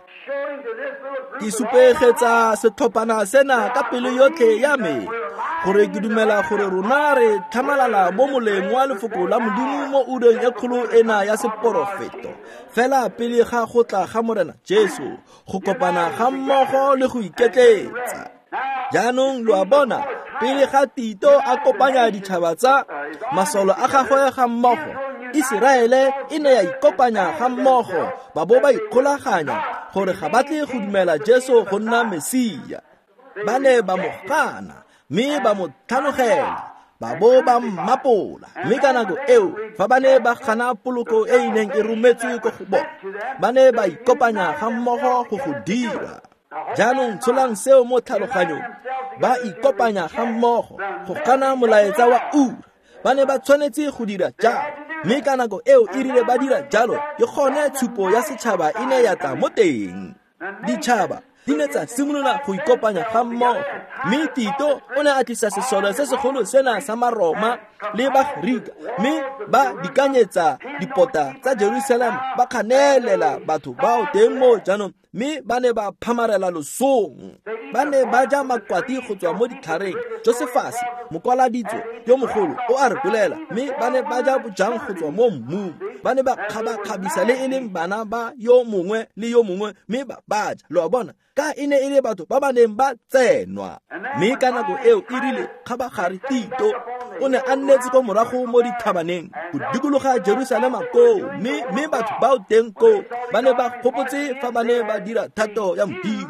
Ke supegetsa setlhophana sena ka pelo yotlhe ya me gore ke dumela gore rona re tlhamalala mo moleng wa lefoko la modimo mo ureng e kgolo ena ya seporofeto fela pele ga go tla ga Morena Jesu, go kopana ga mmogo le go iketletsa. Jaanong lo a bona pele ga Tito a kopanya ditšhaba tsa masolo a gagwe ga mmogo, Iseraele e ne ya ikopanya ga mmogo ba bo ba ikgolaganya gore ga batle go dumela Jesu go nna Mesia. Ba ne ba mo gana mme ba mo tlhanogela ba bo ba mmapola, mme ka nako eo fa ba ne ba gana poloko e e neng e rometswe ko go bona, ba ne ba ikopanya ga mmogo go go dira. Jaanong tsholang seo mo tlhaloganyong ba ikopanya ga mmogo go kana molaetsa wa ura. Ba ne ba tshwanetse go dira jalo, mme ka nako eo e rile ba dira jalo ke gone tshupo ya setšhaba e ne ya tla mo teng. Ditšhaba di ne tsa simolola go ikopanya ga mmogo, mme Tito o ne a tlisa sesole se segolo sena sa Maroma le Bagriga, mme ba dikanyetsa dipota tsa Jerusalema ba kganelela batho bao teng mo jaanong, mme ba ne ba phamarela losong. Ba ne ba ja makwati go tswa mo ditlhareng. Josefase mokwaladitso yo mogolo o a re bolela, mme ba ne ba ja bojang go tswa mo mmung. Ba ne ba kgabakgabisa le e leng bana ba yo mongwe le yo mongwe, mme ba baja. Lo a bona ka e ne e le batho ba ba neng ba tsenwa, mme ka nako eo e rile kgabagare Tito o ne a nnetse ko morago mo dithabaneng go dikologa Jerusalema ko, mme batho bao teng ko ba ne ba gopotse fa ba ne ba dira thato ya modimo, fa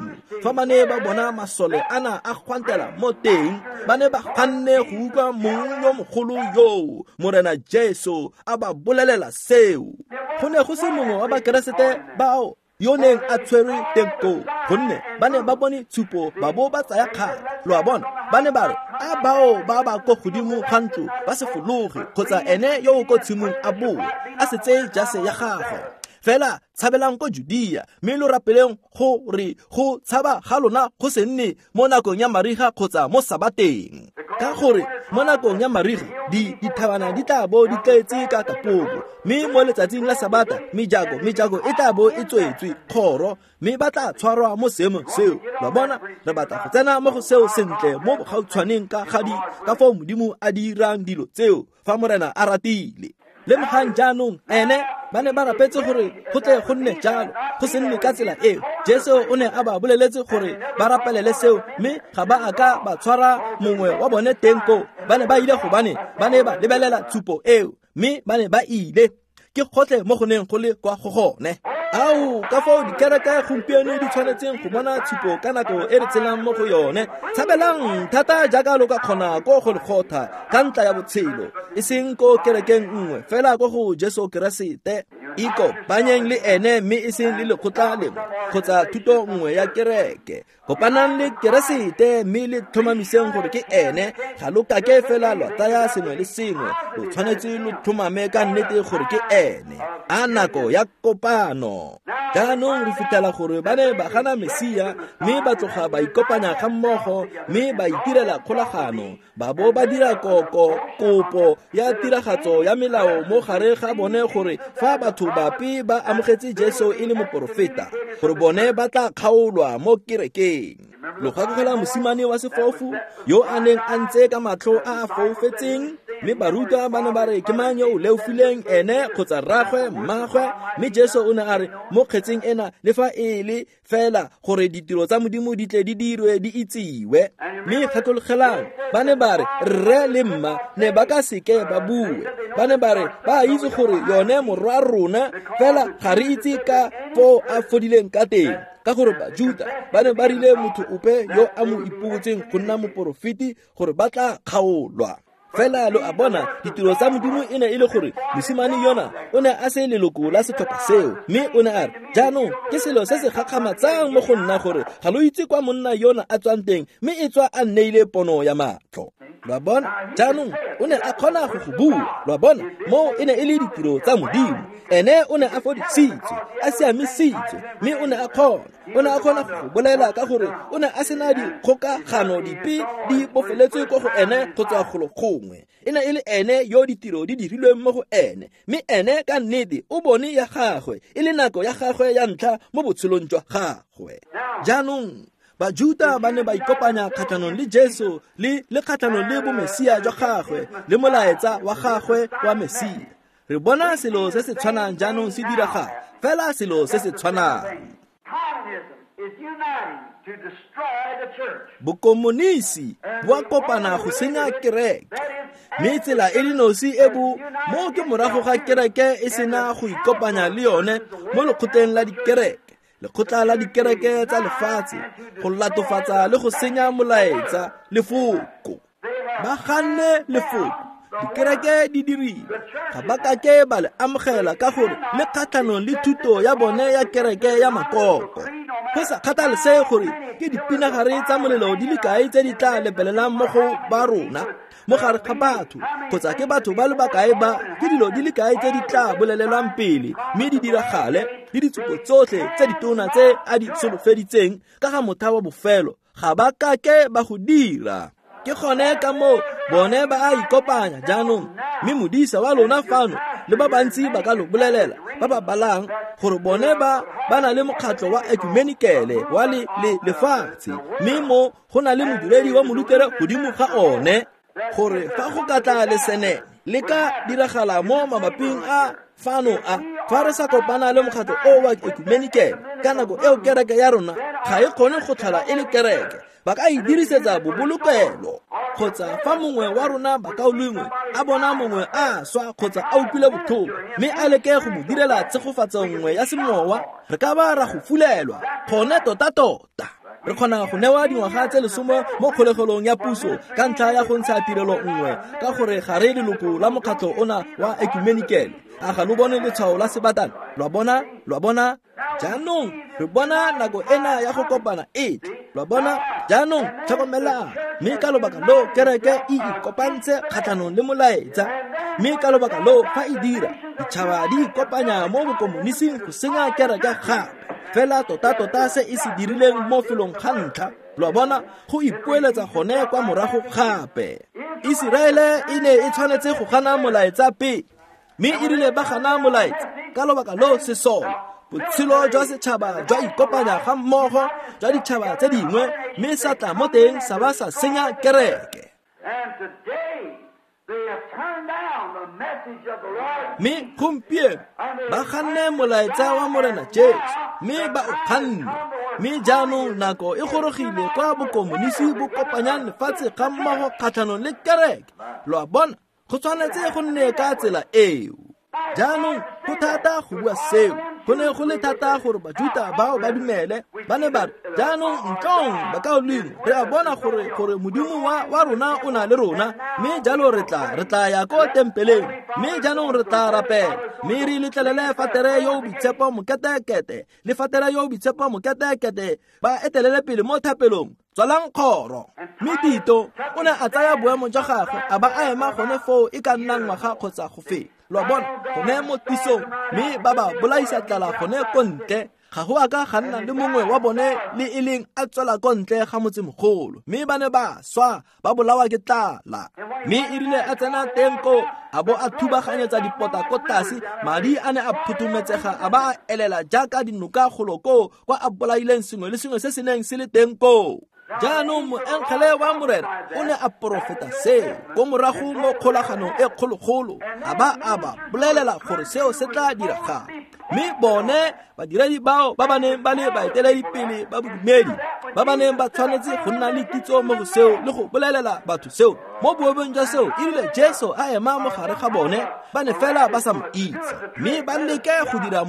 fa ba ne ba bona masole ana a kgwantela mo teng ba ne ba kganne go utlwa mong yo mogolo yo Morena Jesu a ba bolelela seo. Go ne go se mongwe wa bakeresete bao yo neng a tshwere tenko gonne ba ne ba bone tshupo ba bo ba tsaya kgang. Lo a bona ba ne ba re a bao ba ba go godimo ga ntlo ba se fologe kgotsa ene yo o ko tshimong a boe a se tseye jase ya gagwe fela tshabelang ko Judea mme lo rapeleng go re go tshaba ga lona go se nne mo nakong ya mariga kgotsa mo sabateng ka gore mo nakong ya mariga di dithabana di tla bo di tletse ka kapogo mme mo letsatsing la sabata mejago mejago e tla bo e tswetswe kgoro mme ba tla tshwarwa mo seemo seo. Ba bona re batla go tsena mo go seo sentle mo bogautshwaneng ka gadi ka fo modimo a dirang dilo tseo fa Morena a ratile. Le mogang jaanong ene ba ne ba rapetse gore go tle go nne jalo go se nne ka tsela eo. Jesu o ne a ba boleletse gore ba rapelele seo mme ga ba a ka ba tshwara mongwe wa bone tenko. Ba ne ba ile go bane ba ne ba lebelela tshupo eo mme ba ne ba ile ke gotle mo go neng go le kwa go gone. Ao ka fao dikereke gompieno di tshwanetseng go bona tshupo ka nako e re tselang mo go yone. Tshabelang thata jaaka lo ka kgona ko go le gotha ka ntla ya botshelo e seng ko kerekeng nngwe fela ko go Jesu Keresete iko banyeng le ene mme e seng le lekgotla lengwe kgotsa thuto nngwe ya kereke kopanang le Keresete mme le thomamiseng gore ke ene ga lo ka ke fela lo tsaya sengwe le sengwe lo tshwanetse lo thomame ka nnete gore ke ene a nako ya kopano. Jaanong re fitela gore ba ne ba gana Mesia mme ba tloga ba ikopanya ga mmogo mme ba itirela kgolagano ba bo ba dira koko kopo ya tiragatso ya melao mo gare ga bone gore fa batho bapi ba amogetse Jesu e le moprofeta gore bone ba tla kgaolwa mo kerekeng. Lo gakogela mosimane wa sefofu yo a neng a ntse ka matlho a a foufetseng mme baruta ba ne ba re ke mang yo o leofileng ene kgotsa rragwe mmagwe mme Jesu o ne a re mo kgetseng ena le fa e le fela gore ditiro tsa modimo di tle di dirwe di itsiwe. Mme kgakologelang ba ne ba re rre le mma ne ba ka seke ba bue ba ne ba re ba itse gore yone morwa rona fela ga re itse ka fo a fodileng ka teng ka gore Bajuda ba ne ba rile motho ope yo a mo iputseng go nna moporofiti gore ba tla kgaolwa. Fela lo a bona ditiro tsa modimo e ne e le gore mosimane yona o ne a se leloko la setlhopha seo mme o ne a re jaanong ke selo se se gakgamatsang mo go nna gore ga lo itse kwa monna yona a tswang teng mme e tswa a nneile pono ya matlho. Lwa bona jaanong o ne a kgona go go bua. Lwa bona mo e ne e le ditiro tsa modimo ene o ne a fodisitswe a siamisitswe mme o ne a kgona o ne a kgona go go bolela ka gore o ne a sena dikgokagano dipe di bofeletswe ko go ene go tswa golo gongwe. E ne e le ene yo ditiro di dirilweng mo go ene mme ene ka nnete o bone ya gagwe e le nako ya gagwe ya ntlha mo botshelong jwa gagwe. Jaanong Bajuda ba ne ba ikopanya kgatlhanong le Jesu le le kgatlhanong le bo Mesia jwa gagwe le molaetsa wa gagwe wa Mesia. Re bona selo se se tshwanang jaanong se diraga fela selo se se tshwanang. Bokomonisi bo kopana go senya kereke mme tsela e le nosi e bo mo ke morago ga kereke e sena go ikopanya le yone mo lekgotleng la dikereke. Lekgotla la dikereke tsa lefatshe go latofatsa le go senya molaetsa lefoko ba ganne lefoko dikereke di dirile ga ba ka ke ba le amogela ka gore le kgatlhanong le thuto ya bone ya kereke ya makoko go sa kgathalese gore ke dipinagare tsa molelo di le kae tse di tla lebelelang mo go ba rona mo gare ga batho kgotsa ke batho ba le bakae ba ke dilo di le kae tse di tla bolelelwang pele mme di diragale le ditsupo tsotlhe tse ditona tse a di solofeditseng ka ga motha wa bofelo ga ba ka ke ba go dira. Ke gone ka mo bone ba a ikopanya jaanong mme modisa wa lona fano le ba bantsi ba ka lo bolelela ba ba balang gore bone ba ba na le mokgatlo wa ekumenikele wa le lefatshe mme mo go na le moduledi wa molutere godimo ga one gore fa go ka tla le sene le ka diragala mo mabaping a fano a fa re sa kopana le mokgatlo o wa ekumenikele ka nako eo kereke ya rona ga e kgone go tlhola e le kereke ba ka e dirisetsa bobolokelo kgotsa fa mongwe wa rona ba ka lengwe a bona mongwe a swa kgotsa a upile botlhoko mme a leke go mo direla tshegofatso nngwe ya semowa re ka ba ra go fulelwa gone tota tota re kgona go newa dingwaga tse lesome mo kgolegelong ya puso ka ntlha ya go ntsha tirelo nngwe ka gore ga re leloko la mokgatlho ona wa ecumenical. A ga lo bone letshwao la sebatana? Lwa bona, lwa bona. Jaanong re bona nako ena ya go kopana e lwa bona. Jaanong tlhokomela, mme ka lobaka lo kereke e ikopantse kgatlhanong le molaetsa, mme ka lobaka lo fa e dira ditšhaba di ikopanya mo bokomonising go senya kereke gape. Fela tota-tota se e se dirileng mo felong ga ntlha lwa bona go ipoeletsa gone kwa morago gape. Iseraele e ne e tshwanetse go gana molaetsa pe, mme e rile ba gana molaetsa ka lobaka lo se solo. Botshelo jwa setšhaba jwa ikopanya ga mmogo jwa ditšhaba tse dingwe, mme sa tla mo teng sa ba sa senya kereke. Mme gompieno ba ganne molaetsa wa Morena Jesu, mme ba o ganne. Mme jaanong nako e gorogile kwa bokomonisi bo kopanyang lefatshe ga mmogo kgatlhanong le kereke. Lwa bona go tshwanetse go nne ka tsela eo. Jaanong go thata go bua seo. Go ne go le thata gore Bajuda bao ba dumele, ba ne ba re jaanong ntlong ba ka oleng re a bona gore gore modimo wa wa rona o na le rona, mme jalo re tla re tla ya ko tempeleng, mme jaanong re tla rapela, mme re letlelele fatere yo boitshepo moketekete le fatere yo boitshepo moketekete ba etelele pele mo thapelong tswalang kgoro. Mme Tito o ne a tsaya boemo jwa gagwe a ba a ema gone foo e ka nnang ngwaga kgotsa go feta. Lwa bona gone mo tisong, mme ba ba bolaisa tlala gone kontle. Ga go a ka ga nna le mongwe wa bone le e leng a tswela kontle ga motse mogolo, mme ba ne ba swa ba bolawa ke tlala. Mme e rile a tsena tenko a bo a thubaganyetsa dipota ko tase, madi a ne a phuthumetsega a ba a elela jaaka dinoka goloko kwa a bolaileng sengwe le sengwe se se neng se le tenko. Jaanong moenkgele wa Morena o ne a porofeta seo ko morago mo kgolaganong e kgologolo, a ba a ba bolelela gore seo se tla diragang. Mme bone badiredi bao ba ba neng ba le baeteledipele ba bodumedi ba ba neng ba tshwanetse go nna le kitso mo go seo le go bolelela batho seo. Mo boemong jwa seo e rile Jesu a ema mo gare ga bone, ba ne fela ba sa mo itse, mme ba leke go dira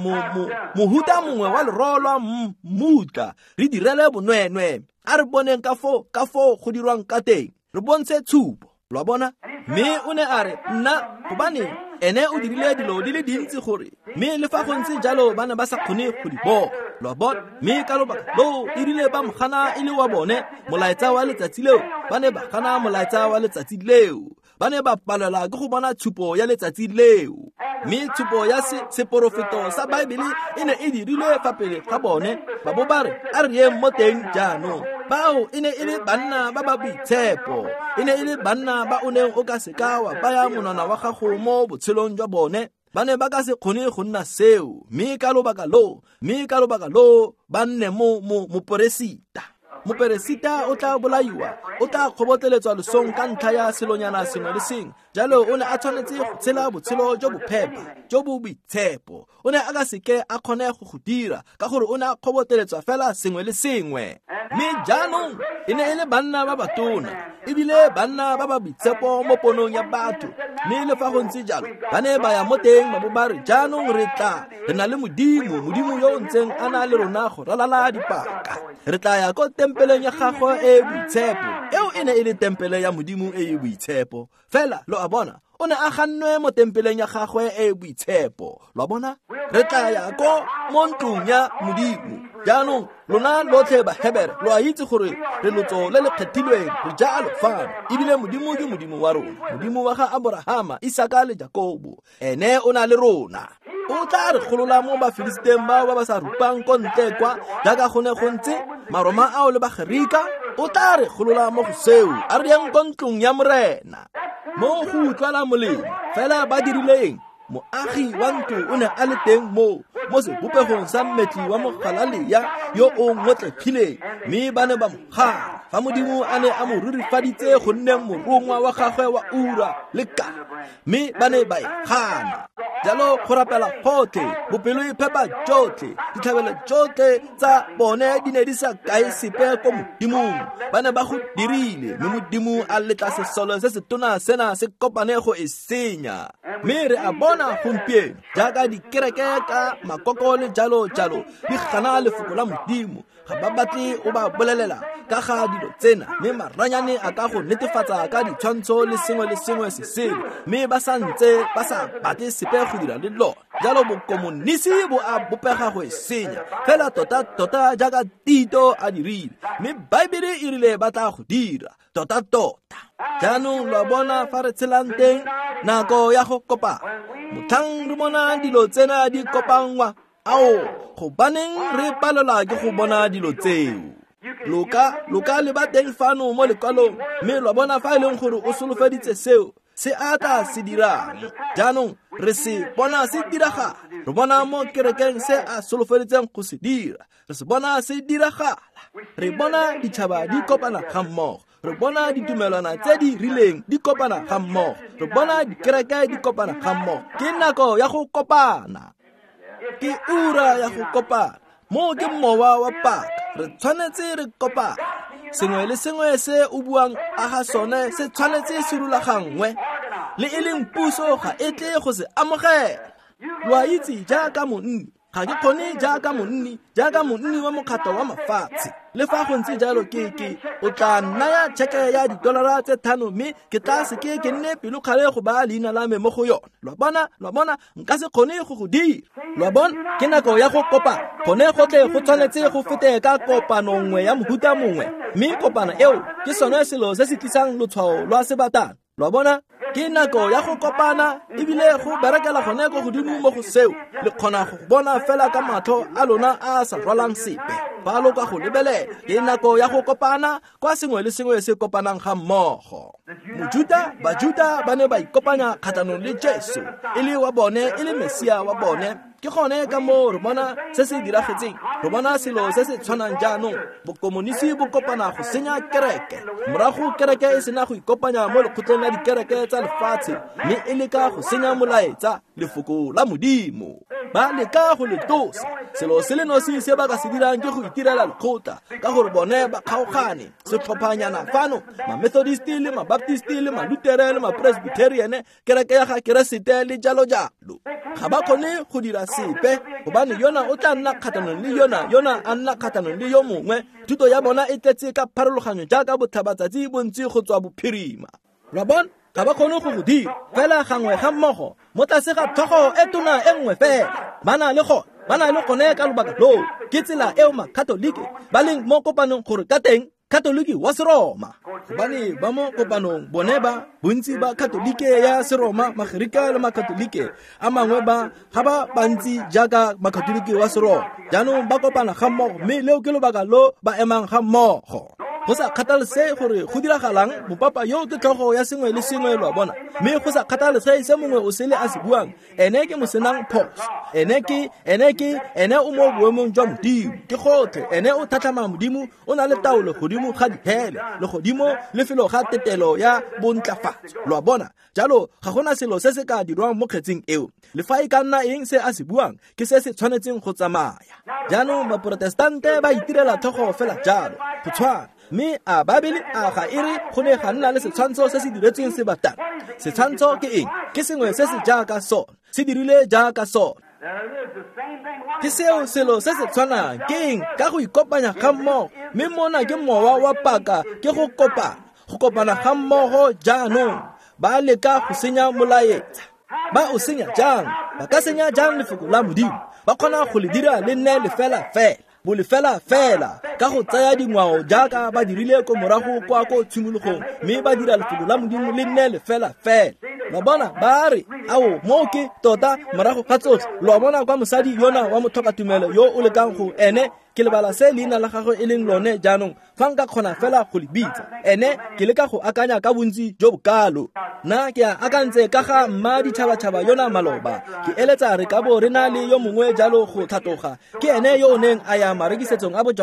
mohuta mongwe wa lerolo lwa mmutla re direle bonwenwe a re boneng ka fo ka fo go dirwang ka teng, re bontshe tshupo. Lwa bona, mme o ne a re nna gobane ene o dirile dilo di le dintsi gore, mme le fa go ntse jalo ba ne ba sa kgone go di bona. Lwa bona, mme ka lobaka lo e rile ba mogana e le wa bone molaetsa wa letsatsi leo, ba ne ba gana molaetsa wa letsatsi leo, ba ne ba palela ke go bona tshupo ya letsatsi leo. Mme tshupo ya seporofeto sa Baebele e ne e dirilwe fa pele ga bone, ba bo ba re a re yeng mo teng jaanong. Bao e ne e le banna ba ba boitshepo, e ne e le banna ba o neng o ka seka wa baya monwana wa gago mo botshelong jwa bone, ba ne ba ka se kgone go nna seo, mme ka lobaka lo mme ka lobaka lo ba nne mo moporesita. Moperesita o tla bolaiwa, o tla kgobotleletswa lesong ka ntlha ya selonyana sengwe le sengwe. Jalo o ne a tshwanetse go tshela botshelo jo bo phepa jo bo boitshepo. O ne a ka seke a kgone go go dira ka gore o ne a kgobotleletswa fela sengwe le sengwe. Mme jaanong e ne e le banna ba batona, ebile banna ba ba boitshepo mo ponong ya batho. Mme le fa go ntse jalo ba ne ba ya mo teng ba bo ba re jaanong re tla re na le modimo modimo yo o ntseng a na le rona go ralala dipaka. Re tla ya ko tempeleng ya gagwe e boitshepo, eo e ne e le tempele ya modimo e boitshepo. Fela lo a bona o ne a gannwe mo tempeleng ya gagwe e boitshepo. Lo bona re tla ya ko mo ntlong ya modimo. Jaanong lona lotlhe ba Hebere lo a itse gore re lotso le le kgethilweng re jalo fano, ebile modimo ke modimo wa rona, modimo wa ga Abrahama, Isaka le Jakobo. Ene o na le rona. O tla re golola mo Bafilisiteng bao ba ba sa rupang ko ntle kwa jaaka gone go ntse maroma ao le bagerika. O tla re golola mo go seo a re yang ko ntlong ya Morena mo go utlwala molemo. Fela ba dirileng moagi wa ntlo o ne a le teng mo mo sebopegong sa mmetli wa mogalaleya yo o ngotlephileng, mme ba ne ba mogara fa modimo a ne a mo rurifaditse go nne morongwa wa gagwe wa ura le ka, mme ba ne ba e gana. jalo go rapela gotlhe bopelo e phepa jotlhe ditlhabelo jotlhe tsa bone di ne di sa kae sepe ko modimong ba ne ba go dirile mme modimo a letla sesolo se se tona sena se kopane go e senya mme re a bona gompieno jaaka dikereke ka makoko le jalo jalo di gana lefoko la modimo ga ba batle o ba bolelela ka ga dilo tsena mme maranyane a ka go netefatsa ka ditshwantsho le sengwe le sengwe se sengwe mme ba sa ntse ba sa batle sepe go dira le lona jalo bokomonisi bo a bopega go e senya fela tota tota jaaka Tito a dirile mme Baebele e rile ba tla go dira tota tota jaanong lwa bona fa re tshelang teng nako ya go kopana motlhang re bona dilo tsena di kopangwa ao go baneng re palelwa ke go bona dilo tseo loka loka le ba teng fano mo lekwalong mme lwa bona fa e leng gore o solofeditse seo se ata se dirang jaanong re se bona se diragala re bona mo kerekeng se a solofeditseng go se dira re se bona se diragala re bona ditšhaba di kopana ga mmogo re bona ditumelwana tse di rileng di kopana ga mmogo re bona dikereke di kopana ga mmogo ke nako ya go kopana ke ura ya go kopana mo ke mowa wa paka re tshwanetse re kopana sengwe le sengwe se o buang a ga sone se tshwanetse se rulagangwe le e leng puso ga e tle go se amogela lwa itse jaaka monni ga ke kgone jaaka monni jaaka monni wa mokgatlho wa mafatshe le fa go ntse jalo ke ke o tla naya tšheke ya didolara tse thano mme ke tla se ke ke nne pelo kgale go ba leina la me mo go yona lwa bona lwa bona nka se kgone go go dira lwa bona ke nako ya go kopa gone gotle go tshwanetse go fete ka kopano nngwe ya mohuta mongwe mme kopana eo ke sone selo se se tlisang lotshwao lwa sebatana lwa bona ke nako ya go kopana ebile go berekela gone go godimo mo go seo le kgona go bona fela ka matlho a lona a sa rwalang sepe ba lo ka go lebelela ke nako ya go kopana kwa sengwe le sengwe se kopanang ga mmogo mojuda bajuda ba ne ba ikopanya kgatlhanong le Jesu e le wa bone e le Mesia wa bone ke gone ka mo re bona se se diragetseng re bona selo se se tshwanang jaanong bokomonisi bo kopana go senya kereke morago kereke e sena go ikopanya mo lekgotleng la dikereke tsa lefatshe mme e leka go senya molaetsa lefoko la modimo ba leka go le tosa selo se le nosi se ba ka se dirang ke go itirela lekgotla ka gore bone ba kgaogane setlhophanyana fano ma-Methodisti le ma-Baptisti le ma-Lutheran le ma-Presbyterian kereke ya ga Keresete le jalo jalo ga ba kgone go dira sepe gobane yona o tla nna kgatlhanong le yona yona a nna kgatlhanong le yo mongwe thuto ya bona e tletse ka pharologanyo jaaka bothabatsatsi bontsi go tswa bophirima ra bona ga ba kgone go go dira fela gangwe ga mmogo mo tlase ga tlhogo e tona e nngwe fela ba na le go ba na le gone ka lobaka loo ke tsela eo makatolike ba leng mo kopanong gore ka teng katoliki wa Seroma gobane ba mo kopanong bone ba bontsi ba katolike ya Seroma magerika le makatolike a mangwe ba ga ba bantsi jaaka makatolike wa Seroma jaanong ba kopana ga mmogo mme leo ke lobaka lo ba emang ga mmogo go sa kgathalese gore go diragalang mopapa yo ke tlhogo ya sengwe le sengwe lwa bona mme go sa kgathalese se mongwe o sele a se buang ene ke mo senang phoso ene ke ene ke ene o mo boemong jwa modimo ke gotlhe ene o tlhatlhama modimo o na le taolo godimo ga dihele le godimo lefelo ga tetelo ya bontlafatso lwa bona jalo ga gona selo se se ka dirwang mo kgetseng eo le fa e ka nna eng se a se buang ke se se tshwanetseng go tsamaya jaanong baprotestante ba itirela tlhogo fela jalo go tshwana mme a Baebele a ga ere go ne ga nna le setshwantsho se se diretsweng sebatana setshwantsho ke eng ke sengwe se se jaaka sone se dirile jaaka sone ke seo selo se se tshwanang ke eng ka go ikopanya ga mmogo mme mona ke mowa wa paka ke go kopana go kopana ga mmogo jaanong ba leka go senya molaetsa ba o senya jang ba ka senya jang lefoko la modimo ba kgona go le dira le nne lefela fela bo lefela fela ka go tsaya dingwao jaaka ba dirile ko morago kwa ko tshimologong mme ba dira lefoko la modimo le nne lefela fela ba bona ba re ao mo ke tota morago ga tsotlhe lo bona kwa mosadi yona wa mothokatumelo yo o lekang go ene ke lebala se leina la gagwe e leng lone jaanong fa nka kgona fela go le bitsa ene ke leka go akanya ka bontsi jo bokalo nna ke a akantse ka ga mma ditšhabatšhaba yona maloba ke eletsa re ka bo re na le yo mongwe jalo go tlhatloga ke ene yo o neng a ya marekisetsong a bojalwa a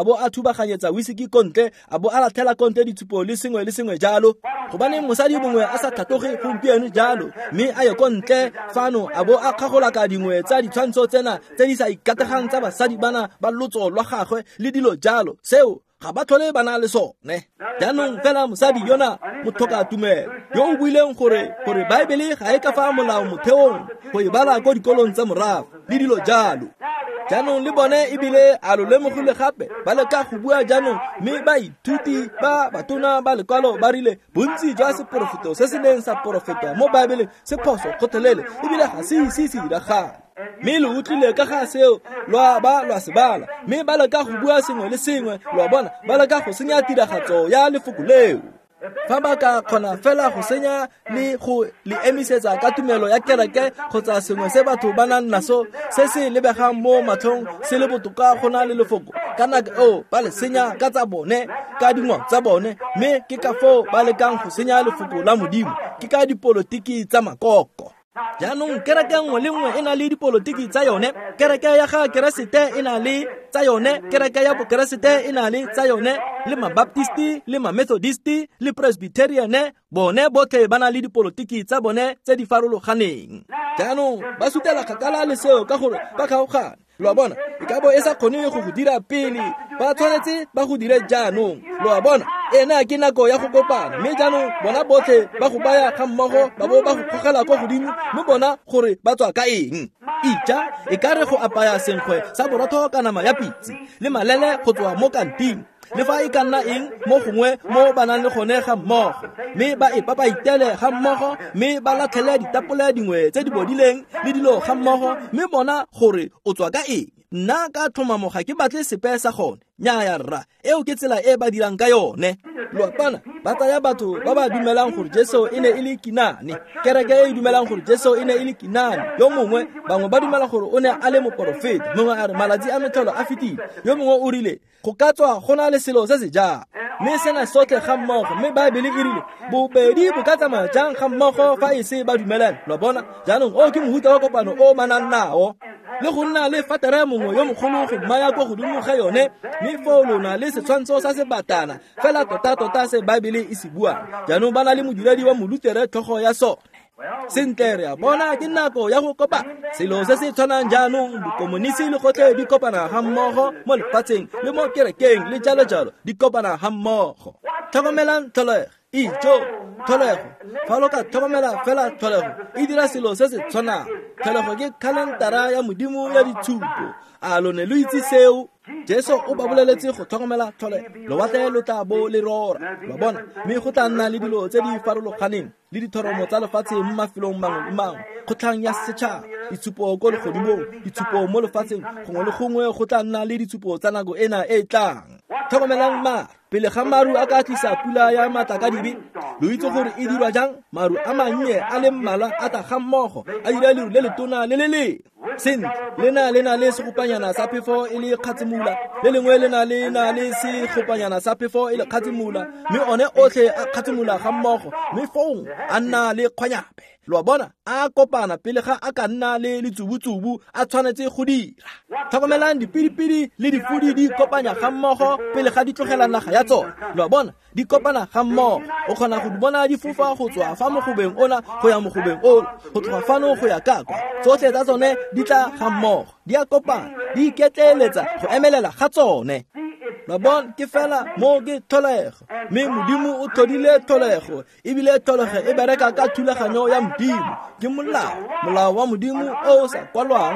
a bo a thubaganyetsa whisky kontle a bo a lathela kontle ditshupo le sengwe le sengwe jalo gobane mosadi mongwe a sa thatoge gompieno jalo mme a ye kontle fano a bo a kgagola ka dingwe tsa ditshwantsho tsena tse di sa ikategang tsa basadi bana ba lotso lwa gagwe le dilo jalo seo ga ba tlhole bana le sone jaanong fela mosadi yona mothoka tumelo yo o buileng gore gore baebele ga e ka fa molao motheong go e bala ko dikolong tsa morafe le dilo jalo jaanong le bone ebile a lo lemogile gape ba leka go bua jaanong mme baithuti ba batona ba lekwalo ba rile bontsi jwa seporofeto se se neng sa porofetwa mo baebeleng se phoso kgothelele ebile ga se ise se diragale mme le utlwile ka ga seo lwa ba lwa se bala mme ba leka go bua sengwe le sengwe lwa bona ba leka go senya tiragatso ya lefoko leo fa ba ka kgona fela go senya le go le emisetsa ka tumelo ya kereke kgotsa sengwe se batho ba nang naso se se lebegang mo matlhong se le botoka go na le lefoko ka nako o ba le senya ka tsa bone ka dingwao tsa bone mme ke ka foo ba lekang go senya lefoko la modimo ke ka dipolotiki tsa makoko jaanong kereke nngwe le nngwe e na le dipolotiki tsa yone kereke ya ga keresete e na le tsa yone kereke ya bokeresete e na le tsa yone le mabaptisti le mamethodisti le presbyteriane bone botlhe ba na le dipolotiki tsa bone tse di farologaneng jaanong ba sutela kgakala le seo ka gore ba kgaogane lo bona e ka bo e sa kgone go go dira pele ba tshwanetse ba go dire jaanong lo bona ena ke nako ya go kopana mme jaanong bona botlhe ba go baya ga mmogo ba bo ba go kgogela kwa godimo mme bona gore ba tswa ka eng ija e ka re go apaya senkgwe sa borotho ka nama ya pitsi le malele go tswa mo kanting le fa e ka nna eng mo gongwe mo ba nang le gone ga mmogo mme ba ipapaitele ga mmogo mme ba latlhele ditapole dingwe tse di bodileng le dilo ga mmogo mme bona gore o tswa ka eng nna ka tlhomamo ga ke batle sepe sa gone nyaaya rra eo ke tsela e ba dirang ka yone loapana ba tsaya batho ba ba dumelang gore Jesu e ne e le kinane kereke e dumelang gore Jesu e ne e le kinane yo mongwe bangwe ba dumela gore o ne a le moporofeta mongwe a re malatsi a metlholo a fetile yo mongwe o rile go ka tswa go na le selo se se jang mme sena sotlhe ga mmogo mme baebele e rile bobedi bo ka tsamaya jang ga mmogo fa e se ba dumelana lo bona jaanong o ke mohuta wa kopano o manang nao le go nna le fatere mongwe yo mogolo go maya kwa godimo ga yone mme fo lona le setshwantsho sa sebatana fela tota-tota se baebele e se buang jaanong ba na le modiredi wa molutere tlhogo ya sone sentle re a bona ke nako ya go kopa selo se se tshwanang jaanong dikomonisi le gotlhe di kopana ga mmogo mo lefatsheng le mo kerekeng le jalo-jalo di kopana ga mmogo tlhokomelang tlholego ijo tlholego fa lo ka tlhokomela fela tlholego e dira selo se se tshwanang tlholego ke kalentara ya modimo ya ditshupo a lone lo itse seo Jesu o ba boleletse go tlhokomela tlholego lo batle lo tla bo le rora lo bona mme go tla nna le dilo tse di farologaneng le dithoromo tsa lefatshe mo mafelong mangwe le mangwe kgotlhang ya setšhaba ditshupo ko legodimong ditshupo mo lefatsheng gongwe le gongwe go tla nna le ditshupo tsa nako ena e tlang tlhokomelang maru pele ga maru a ka tlisa pula ya matlakadibe lo itse gore e dirwa jang maru a mannye a le mmala a tla ga mmogo a dira leru le letona le le leng sentle lena lena le segopanyana sa phefo e le kgatsimula le lengwe lena le na le segopanyana sa phefo e le kgatsimula mme one otlhe a kgatsimula ga mmogo mme fong a nna le kgwanyape lo bona a kopana pele ga a ka nna le letsubutsubu a tshwanetse go dira tlhokomelang dipidipidi le difudi di kopanya ga mmogo pele ga di tlogela naga ya tsona lo bona di kopana ga mmogo o kgona go di bona di fofa go tswa fa mogobeng ona go ya mogobeng ona go tloga fano go ya kakwa tsotlhe tsa tsone di tla ga mmogo di a kopana di iketleletsa go emelela ga tsone lo bona ke fela mo ke tlholego mme modimo o tlhodile tlholego ebile tlholego e bereka ka thulaganyo ya modimo ke molao molao wa modimo o sa kwalwang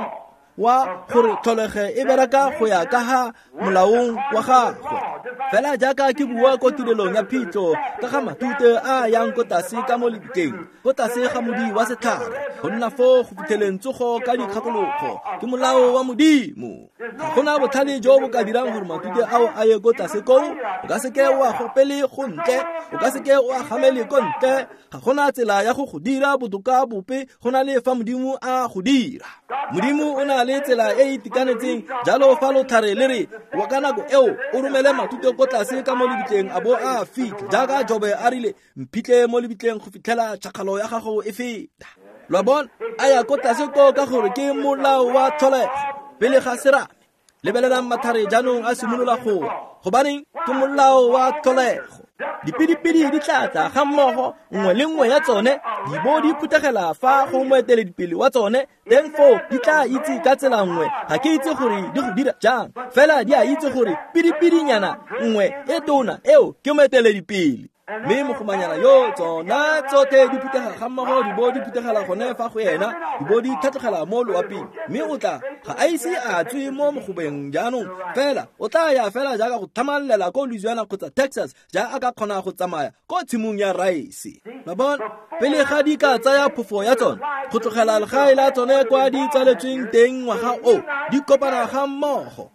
wa gore tlholego e bereka go ya ka ga molaong wa gagwe fela jaaka ke bua ko tirelong ya phitlho ka ga matute a yang ko tase ka mo lebiteng ko tase ga modi wa setlhare go nna fo go fitlheleng tsogo ka dikgakologo ke molao wa modimo ga gona botlhale jo bo ka dirang gore matute ao a ye ko tase koo o ka seke wa gopele go ntle o ka seke wa gamele ko ntle ga gona tsela ya go go dira botoka bope go na le fa modimo a go dira modimo o na le tsela e e itekanetseng jalo fa lothare le re wa ka nako eo o romele matute ko tlase ka mo lebitleng a bo a fitlha jaaka Jobe a rile mphitlhe mo lebitleng go fitlhela tšhakgalo ya gago e feta lo bona a ya ko tlase ko ka gore ke molao wa tlholego pele ga serame lebelela mathare jaanong a simolola go gobaneng ke molao wa tlholego. Dipilipili di tla tla ga mmogo nngwe le nngwe ya tsone di bo di phuthegela fa go moeteledipele wa tsone teng foo di tla itse ka tsela nngwe ga ke itse gore di go dira jang fela di a itse gore pidipilinyana nngwe e tona eo ke moeteledipele. Mme mogomanyana yo tsona tsotlhe di phuthega ga mmogo di bo di phuthegela gone fa go yena di bo di thatlogela mo loaping. Mme o tla ga a ise a tswe mo mogobeng jaanong fela o tla ya fela jaaka go thamalela ko Louisiana kgotsa Texas ja a ka kgona go tsamaya ko tshimong ya raese. Ba bona pele ga di ka tsaya phofo ya tsone go tlogela legae la tsone kwa di tsaletsweng teng ngwaga o di kopana ga mmogo.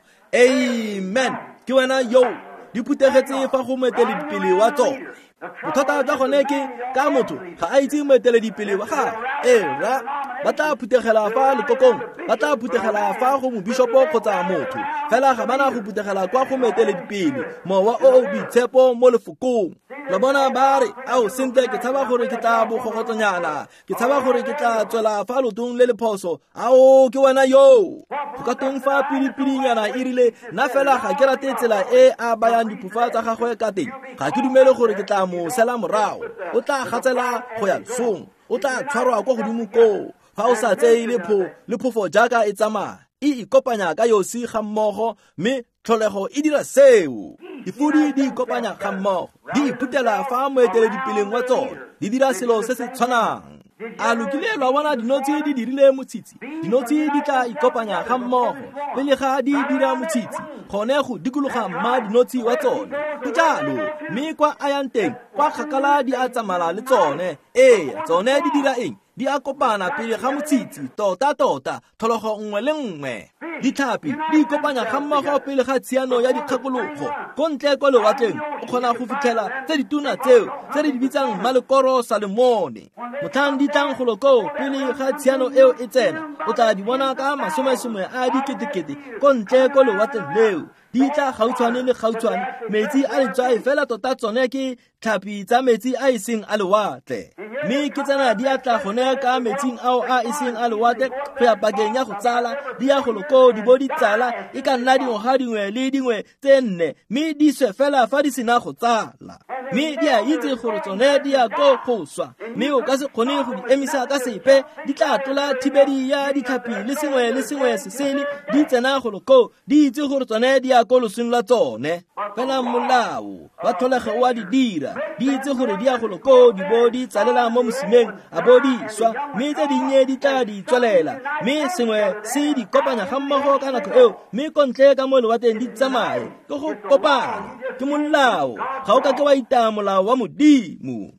Amen. Ke wena yo di phuthegetse fa go moeteledipele wa tsone. Bothata jwa gone ke ka motho ga a itse moeteledipele wa gagwe. Era ba tla phuthegela fa lekokong, ba tla phuthegela fa go mobishopo kgotsa motho fela ga bana go phuthegela kwa go moeteledipele mowa o o boitshepo mo lefokong. La bona ba re ao sentle ke tshaba gore ke tla bogogotsonyana, ke tshaba gore ke tla tswela fa lotong le lephoso. Ao ke wena yo go ka tong fa pidipilinyana e rile nna fela ga ke rate tsela e a bayang diphufa tsa gagwe ka teng. Ga ke dumele gore ke tla mo sela morago, o tla gatsela go ya lesong, o tla tshwarwa kwa godimo koo fa o sa tseye le phofo jaaka e tsamaya e ikopanya ka yosi ga mmogo. Mme tlholego e dira seo, difudi di ikopanya ga mmogo di iphutela fa moeteledipeleng wa tsone di dira selo se se tshwanang. A lokile lwa bona dinotshi di dirile motshitsi, dinotshi di tla ikopanya ga mmogo pele ga di dira motshitsi gone go dikologa mma dinotshi wa tsone. Ke jalo mme kwa a yang teng kwa kgakala di a tsamala le tsone. Ee tsone di dira eng? Di a kopana pele ga motshitsi tota tota tlhologo nngwe le nngwe. Ditlhapi di ikopanya ga mmogo pele ga tshiano ya dikgakologo ko ntle ko lewatleng o kgona go fitlhela tse ditona tseo tse di bitsang malekoro salemone. Motlhang di tlang go loko pele ga tshiano eo e tsena o tla di bona ka masomesome a diketekete ko ntle ko lewatleng leo. Di tla gautshwane le gautshwane metsi a letswae fela tota tsone ke tlhapi tsa metsi a iseng a lewatle. Mme ke tsena di a tla gone ka metsing ao a iseng a lewatle go ya pakeng ya go tsala di ya go loko di bo di tsala e ka nna dingwaga dingwe le dingwe tse nne mme di swe fela fa di sena go tsala. Mme di a itse gore tsone di ya ko go swa mme o ka se kgone go di emisa ka sepe. Di tla tlola thibedi ya ditlhapi le sengwe le sengwe se sele di tsena go loko di itse gore tsone di ya ko losong la tsone. Fela molao wa tlholego wa di dira di itse gore di ya go loko di bo di tsalela mo mosimeng a bo di swa mme tse dinnye di tla di tswelela mme sengwe se di kopanya ga mmogo ka nako eo mme ko ntle ka mo lewatleng di tsamaye ke go kopana. Ke molao ga o ka ke wa ita molao wa modimo.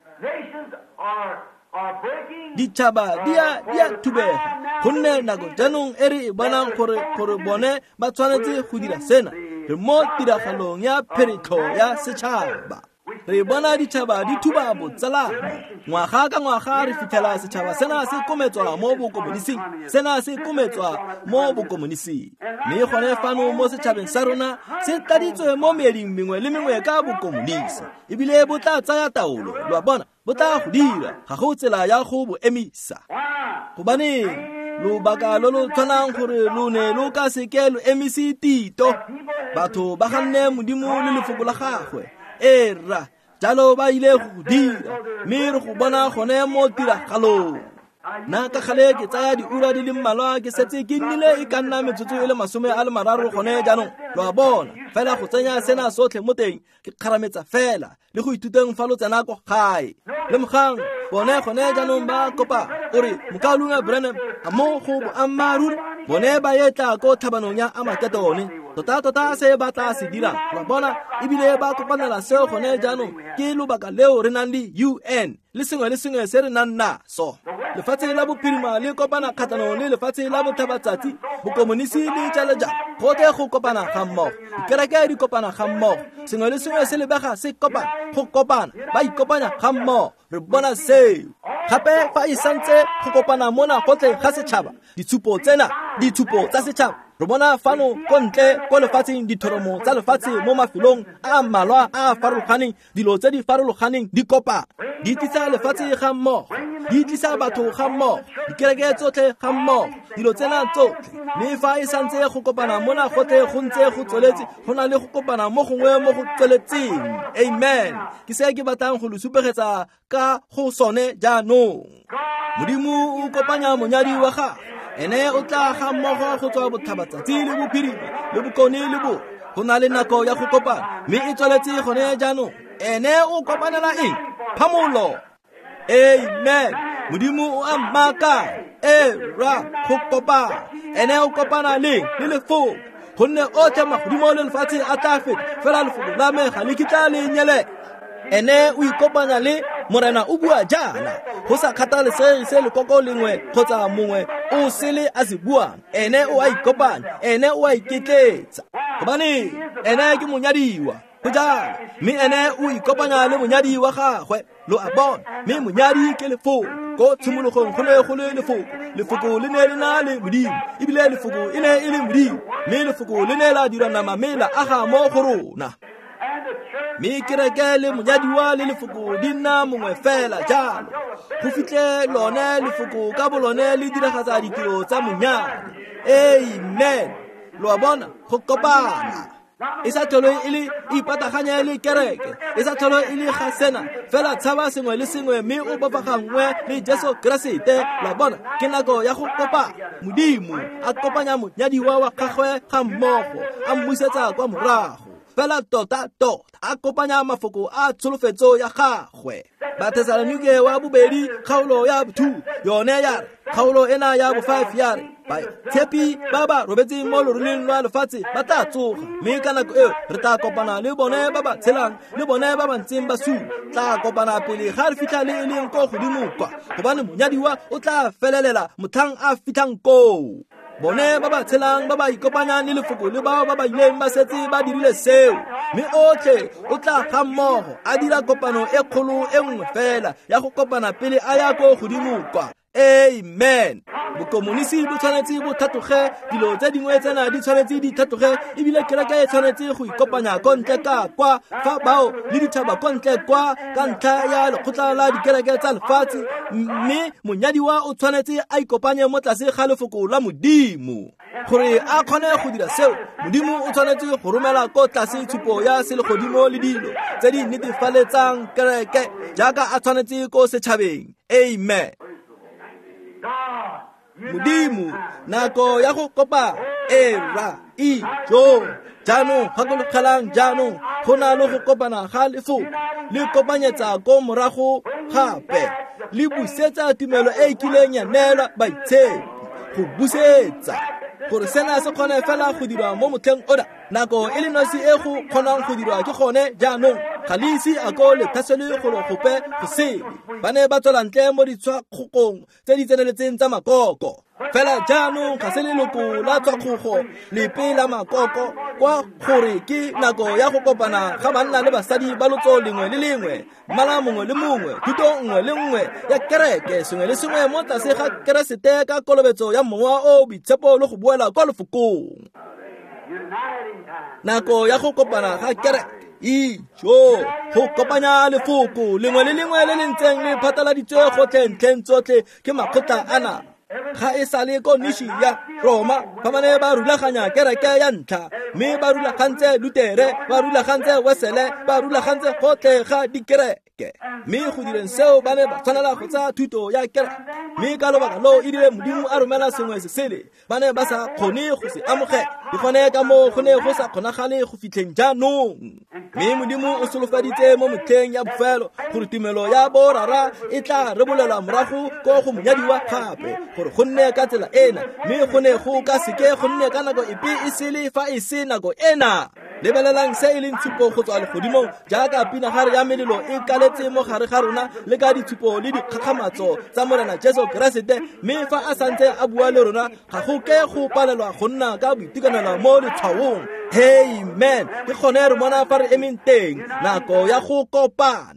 Ditšhaba di a thubega gonne nako jaanong e re e bonang gore gore bone ba tshwanetse go dira sena re mo tiragalong ya pheretlo ya setšhaba. Re bona ditšhaba di thuba botsalano ngwaga ka ngwaga re fitlhela setšhaba sena se kometswa mo bokomonising sena se kometswa mo bokomonising mme gone fano mo setšhabeng sa rona se tladitswe mo meeding mengwe le mengwe ka bokomonisi ebile bo tla tsaya taolo lwa bona bo tla go dira ga go tsela ya go bo emisa. Gobaneng lobaka lo lo tshwanang gore lo ne lo ka seke lo emise tito batho ba ganne modimo le lefoko la gagwe. Era jalo ba ile go dira mme re go bona gone mo tiragalong. Nna ka gale ke tsaya diura di le mmalwa ke setse ke nnile e ka nna metsotso e le masome a le mararo gone jaanong lo a bona fela go tsenya sena sotlhe mo teng ke kgarametsa fela le go ithuteng fa lo tsena ko gae. Le mogang bone gone jaanong ba kopa ore Mokalunga Branham a mo go boammaaruri bone ba etla ko thabanong ya Amaketone tota tota se ba tla se dirang la bona ebile ba kopanela seo gone jaanong ke lobaka leo re nang le U N le sengwe le sengwe se re nang na so. Lefatshe la bophirima le kopana kgatlhanong le lefatshe la bothabatsatsi bokomonisi le jaleja gote go kopana ga mmogo dikereke di kopana ga mmogo sengwe le sengwe se lebega se kopana go kopana ba ikopanya ga mmogo. Re bona seo gape fa e santse go kopana mona gotlhe ga setšhaba ditshupo tsena ditshupo tsa setšhaba re bona fano ko ntle ko lefatsheng dithoromo tsa lefatshe mo mafelong a mmalwa a farologaneng dilo tse di farologaneng di kopa di tlisa lefatshe ga mmogo di tlisa batho ga mmogo dikereke tsotlhe ga mmogo dilo tsena tsotlhe mme fa e santse go kopana mona gotlhe go ntse go tsweletse go na le go kopana mo gongwe mo go tsweletseng amen ke se ke batlang go le supegetsa ka go sone jaanong modimo o kopanya monyadi wa ga ene o tla ga mmogo go tswa bothabatsatsi le bophirima le bokone le bo go na le nako ya go kopana mme e tsweletse gone jaanong ene o kopanela eng phamolo amen modimo o a maka e ra go kopa ene o kopana le le lefoko gonne o tema godimo le lefatshe a tla feta fela lefoko la me ga le kitla le nyele ene o ikopanya le morena o bua jaana go sa kgathalesege se lekoko lengwe kgotsa mongwe o sele a se buang ene o a ikopanya ene o a iketletsa gobane ene ke monyadiwa go jalo mme ene o ikopanya le monyadi wa gagwe lo a bona mme monyadi ke lefoko ko tshimologong go ne go le lefoko lefoko le ne le na le modimo ebile lefoko e ne e le modimo mme lefoko le ne la dira nama mela a ga mo go rona mme kereke le monyadiwa le lefoko di nna mongwe fela jalo go fitlhe lone lefoko ka bolone le diragatsa ditiro tsa monyadi amen lo a bona go kopana e sa tlhole e le ipataganya le kereke e sa tlhole e le ga sena fela tshaba sengwe le sengwe mme o bapagangwe le Jesu Kriste la bona ke nako ya go kopa modimo a kopanya monyadiwa wa gagwe ga mmogo a mmusetsa kwa morago fela tota tota a kopanya mafoko a tsholofetso ya gagwe Bathesalonike wa bobedi kgaolo ya botho yone ya kgaolo ena ya bo five ya ba tshepi ba ba robetseng mo loruleng lwa lefatshe ba tla tsoga mme ka nako eo re tla kopana le bone ba ba tshelang le bone ba ba ntseng ba su tla kopana pele ga re fitlha le e leng ko godimo kwa gobane monyadiwa o tla felelela mothang a fitlhang koo bone ba ba tshelang ba ba ikopanyang le lefoko le bao ba ba ileng ba setse ba dirile seo mme otlhe o tla ga mmogo a dira kopano e kgolo e nngwe fela ya go kopana pele a ya ko godimo kwa amen bokomonisi bo tshwanetse bo thatoge dilo tse dingwe tsena di tshwanetse di thatoge ebile kereke e tshwanetse go ikopanya ko ntle ka kwa fa bao le dithaba ko ntle kwa ka ntlha ya lekgotla la dikereke tsa lefatshe mme monyadiwa o tshwanetse a ikopanye mo tlase ga lefoko la modimo gore a kgone go dira seo modimo o tshwanetse go romela ko tlase tshupo ya selegodimo le dilo tse di netefaletsang kereke jaaka a tshwanetse ko setšhabeng amen modimo nako ya go kopa e ra i jo jaanong gakologelang jaanong go na le go kopana ga lefoko le kopanyetsa ko morago gape le busetsa tumelo e e kileng ya neelwa baitshepi go busetsa gore sena se kgone fela go dirwa mo motlheng oda nako e le nosi e go kgonang go dirwa ke gone jaanong ga le ise a ko le thasele go lo gope go sele ba ne ba tswela ntle mo ditshwakgokong tse di tseneletseng tsa makoko fela jaanong ga se leloko la tswakgogo lepe la makoko kwa gore ke nako ya go kopana ga banna le basadi ba lotso lengwe le lengwe mmala mongwe le mongwe thuto nngwe le nngwe ya kereke sengwe le sengwe mo tlase ga keresete ka kolobetso ya mowa o boitshepo le go buela kwa lefokong nako ya go kopana ga kereke ijo go kopanya lefoko lengwe le lengwe le le ntseng le phataladitswe gotlhe ntlheng tsotlhe ke makgotla ana ga e sa le ko nishi ya Roma ba bane ba rulaganya kereke ya ntlha mme ba rulagantse Lutere ba rulagantse Wesele ba rulagantse gotlhe ga dikereke mme go direng seo ba ne ba tshwanela go tsa thuto ya kereke mme ka lobaka lo e dire modimo a romela sengwe se sele ba ne ba sa kgone go se amogela di gone ka mo go ne go sa kgonagale go fitlheng jaanong mme modimo o solofaditse mo motlheng ya bofelo gore tumelo ya borara e tla rebolela morago ko go monyadiwa gape gore go nne ka tsela ena mme go ne go ka seke go nne ka nako epe e sele fa e se nako ena lebelelang se e leng tshupo go tswa legodimong jaaka pinagare ya melelo e kaletse mo gare ga rona le ka ditshupo le dikgakgamatso tsa morena Jesu Kriste mme fa a santse a bua le rona ga go ke go palelwa go nna ka boitekanelo mo letshwaong amen ke gone re bona fa re emeng teng nako ya go kopana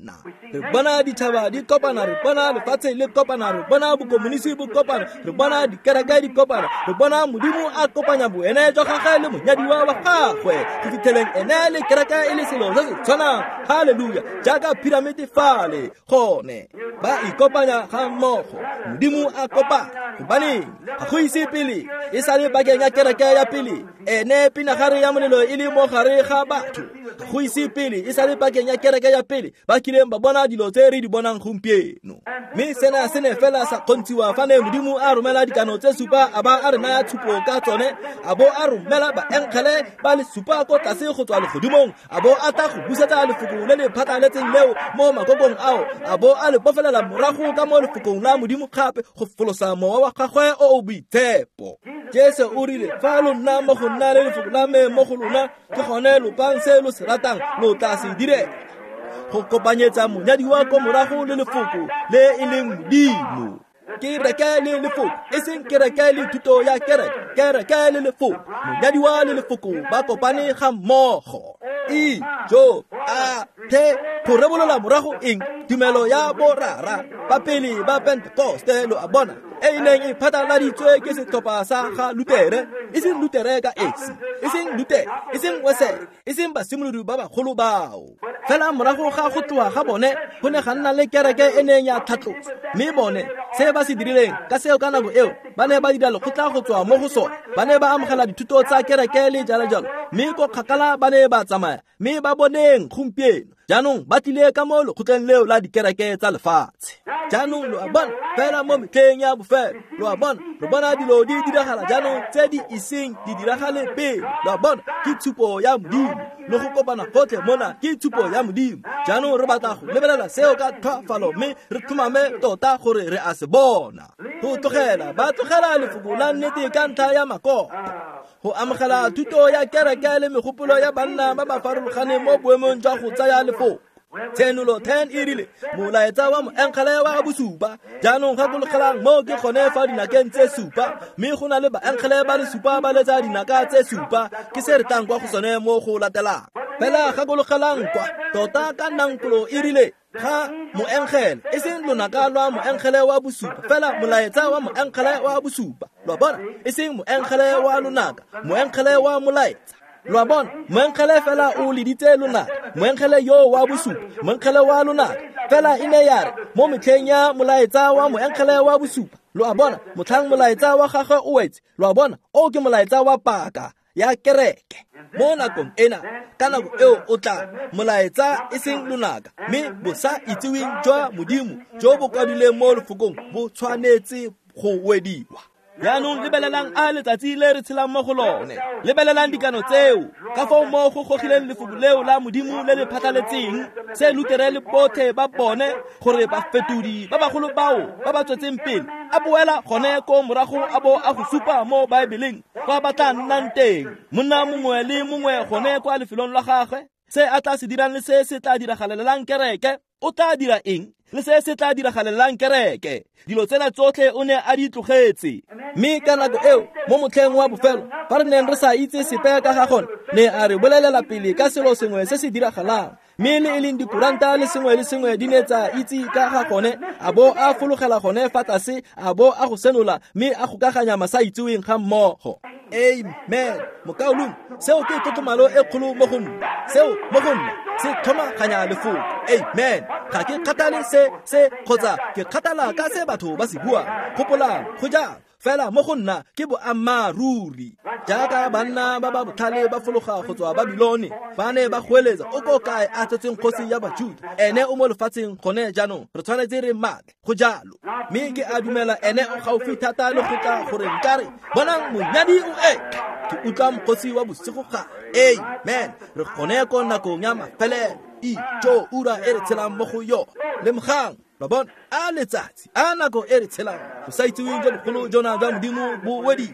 re bona dithaba di kopana, re bona lefatshe le kopana, re bona bokomonisi bo kopana, re bona dikereke di kopana, re bona Modimo a kopanya boene jwa gagwe le monyadiwa wa gagwe go fitlheleng ene le kereke e le selo se se tshwanang. Haleluya, jaaka piramidi fale gone ba ikopanya ga mmogo, Modimo a kopa gobane ga go ise pele e sa le bakeng ya kereke ya pele ene pinagare ya molelo e le mo gare ga batho. Go ise pele e sa le bakeng ya kereke ya pele ba kileng ba bona dilo tse re di bonang gompieno, mme sena se ne fela sa kgontshiwa fa ne Modimo a romela dikano tse supa a ba a re naya tshupo ka tsone, a bo a romela baenkgele ba le supa ko tlase go tswa legodimong, a bo a tla go busetsa lefoko le le phatlaletseng leo mo makokong ao, a bo a le bofelela morago ka mo lefokong la Modimo gape go folosa mowa wa gagwe o o boitshepo. Jesu o rile, fa lo nna mo go nna le lefoko la me mo go lona, ke gone lopang se lo se ratang lo tla se dire, go kopanyetsa monyadiwa ko morago le lefoko le e leng Modimo. Ke reke le lefoko e seng ke reke le thuto ya kereke, ke reke le lefoko, monyadiwa le lefoko ba kopane ga mmogo. I jo a the go rebolola morago eng tumelo ya borara ba pele ba Pentecoste lo a bona e neng e phatlaladitswe ke setlhopha sa ga Lutere, e seng Lutere ka esi, e seng Lutere, e seng Wesley, e seng basimolodi ba bagolo bao. Fela morago ga go tloga ga bone go ne ga nna le kereke e neng ya tlhatlosa, mme bone se ba se dirileng ka seo ka nako eo ba ne ba dira lekgotla go tswa mo go sone, ba ne ba amogela dithuto tsa kereke le jalo-jalo, mme ko kgakala ba ne ba tsamaya, mme ba boneng gompieno jaanong ba tlile ka mo lekgotleng leo la dikereke tsa lefatshe. Jaanong lo a bona fela mo metlheng ya bofelo, lo a bona re bona dilo di diragala jaanong tse di iseng di diragale pele. Lo a bona ke tshupo ya Modimo le go kopana gotlhe mona ke tshupo ya Modimo. Jaanong re batla go lebelela seo ka tlhoafalo, mme re tlhomame tota gore re a se bona. Go tlogela ba tlogela lefoko la nnete ka ntlha ya makoko, go amogela thuto ya kereke le megopolo ya banna ba ba farologaneng mo boemong jwa go tsaya lefoko. Tsenolo ten e rile molaetsa wa moenkgele wa bosupa, jaanong gakologelang mo ke gone fa dinakeng tse supa, mme go na le baenkgele ba le supa ba letsa dinaka tse supa, ke se re tlang kwa go sone mo go latelang. Fela gakologelang kwa tota ka nankolo e rile ga moenkgele e seng lonaka lwa moenkgele wa bosupa, fela molaetsa wa moenkgele wa bosupa. Lo bona e seng moenkgele wa lonaka, moenkgele wa molaetsa. Lo bona moenkgele fela o leditse lonaka, moenkgele yo wa bosupa, moenkgele wa lonaka fela e ne yare mo metlheng ya molaetsa wa moenkgele wa bosupa. Lo a bona motlhang molaetsa wa gagwe o wetse, lo a bona o ke molaetsa wa paka ya kereke. Mo nakong ena ka nako eo o tla molaetsa e seng lonaka, mme bo sa itseweng jwa Modimo jo bo kwadileng mo lefokong bo tshwanetse go wediwa. Jaanong lebelelang a letsatsi le re tshelang mo go lone, lebelelang dikano tseo ka fao mo go gogileng lefoko leo la Modimo le le phatlaletseng se Lutere le bothe ba bone gore bafetodi ba bagolo bao ba ba tswetseng pele a boela gone ko morago a bo a go supa mo Baebeleng kwa ba tla nnang teng monna mongwe le mongwe gone kwa lefelong la gagwe. Se a tla se dirang le se se tla diragalelang kereke, o tla dira eng le se se tla diragalelang kereke. Dilo tsena tsotlhe o ne a di tlogetse, mme ka nako eo mo motlheng wa bofelo fa re neng re sa itse sepe ka ga gone, ne a re bolelela pele ka selo sengwe se se diragalang, mme le e leng dikuranta le sengwe le sengwe di ne tsa itse ka ga gone, a bo a fologela gone fa tlase, a bo a go senola mme a go kaganya masa itseweng ga mmogo. Amen. Mokaolong seo ke totomalo e kgolo mo go nna, seo mo go nna se thomaganya lefoko. Amen. Ga ke kgatale se se kgotsa ke kgatala ka se batho ba se buang. Gopolang go jang fela mo go nna ke boammaruri, jaaka banna ba ba botlhale ba fologa go tswa Babilone ba ne ba goeletsa o ko kae a tsetseng kgosi ya Bajuda, ene o mo lefatsheng gone jaanong re tshwanetse re matle go jalo. Mme ke a dumela ene o gaufi thata le go tla gore nkare bonang monyadi o e ke utlwa mokgosi wa bosigo ga. Amen. Re gone ko nakong ya mafelelo i jo ura e re tshelang mo go yo le mogang lo bona a letsatsi a nako e re tshelang go sa itseweng jo bogolo jona jwa Modimo bo wediwa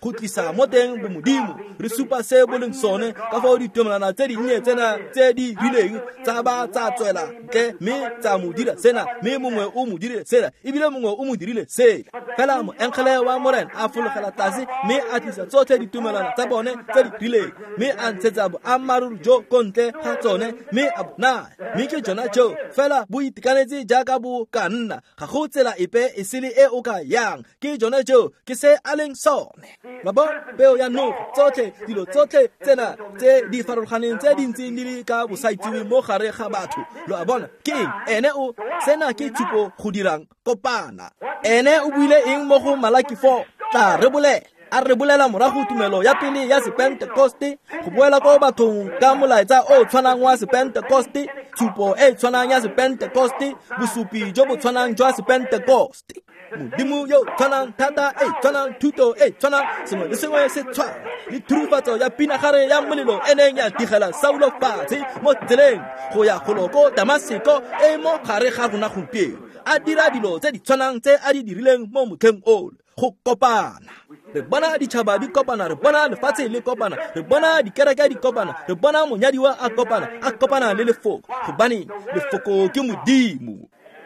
go tlisa mo teng bo modimo re supa se bo leng sone ka fa o ditumelana tse dinnye tsena tse di rileng tsa ba tsa tswela ntle mme tsa mo dira sena mme mongwe o mo dirile sena ebile mongwe o mo dirile sela fela moenkgele wa morena a fologela tlase mme a tlisa tsotlhe ditumelana tsa bone tse di rileng mme a ntshetsa boammaaruri jo ko ntle ga tsone mme a bonaya mme ke jona jo fela bo itekanetse jaaka bo ka nna ga go tsela epe e sele e o ka yang ke jona jo ke se a leng sone la bo peo ya no tsotlhe dilo tsotlhe tsena tse di farologaneng tse dintsi di le ka bosaitiwe mo gare ga batho lo a bona ke eng ene o sena ke tshupo go dirang kopana ene o buile eng mo go Malaki four tla re bolela a re bolela morago tumelo ya pele ya sepentekoste go boela ko bathong ka molaetsa o tshwanang wa sepentekoste tshupo e tshwanang ya sepentekoste bosupi jo bo tshwanang jwa sepentekoste modimo yo tshwanang thata e tshwanang thuto e tshwanang sengwe le sengwe se tshwana le thurufatso ya pinagare ya molelo e neng ya digela Saulo fatshe mo tseleng go ya goloko Damasiko e mo gare ga rona gompieno a dira dilo tse di tshwanang tse a di dirileng mo motlheng ole go kopana re bona ditšhaba di kopana re bona lefatshe le kopana re bona dikereke di kopana re bona monyadiwa a kopana a kopana le lefoko gobane lefoko ke modimo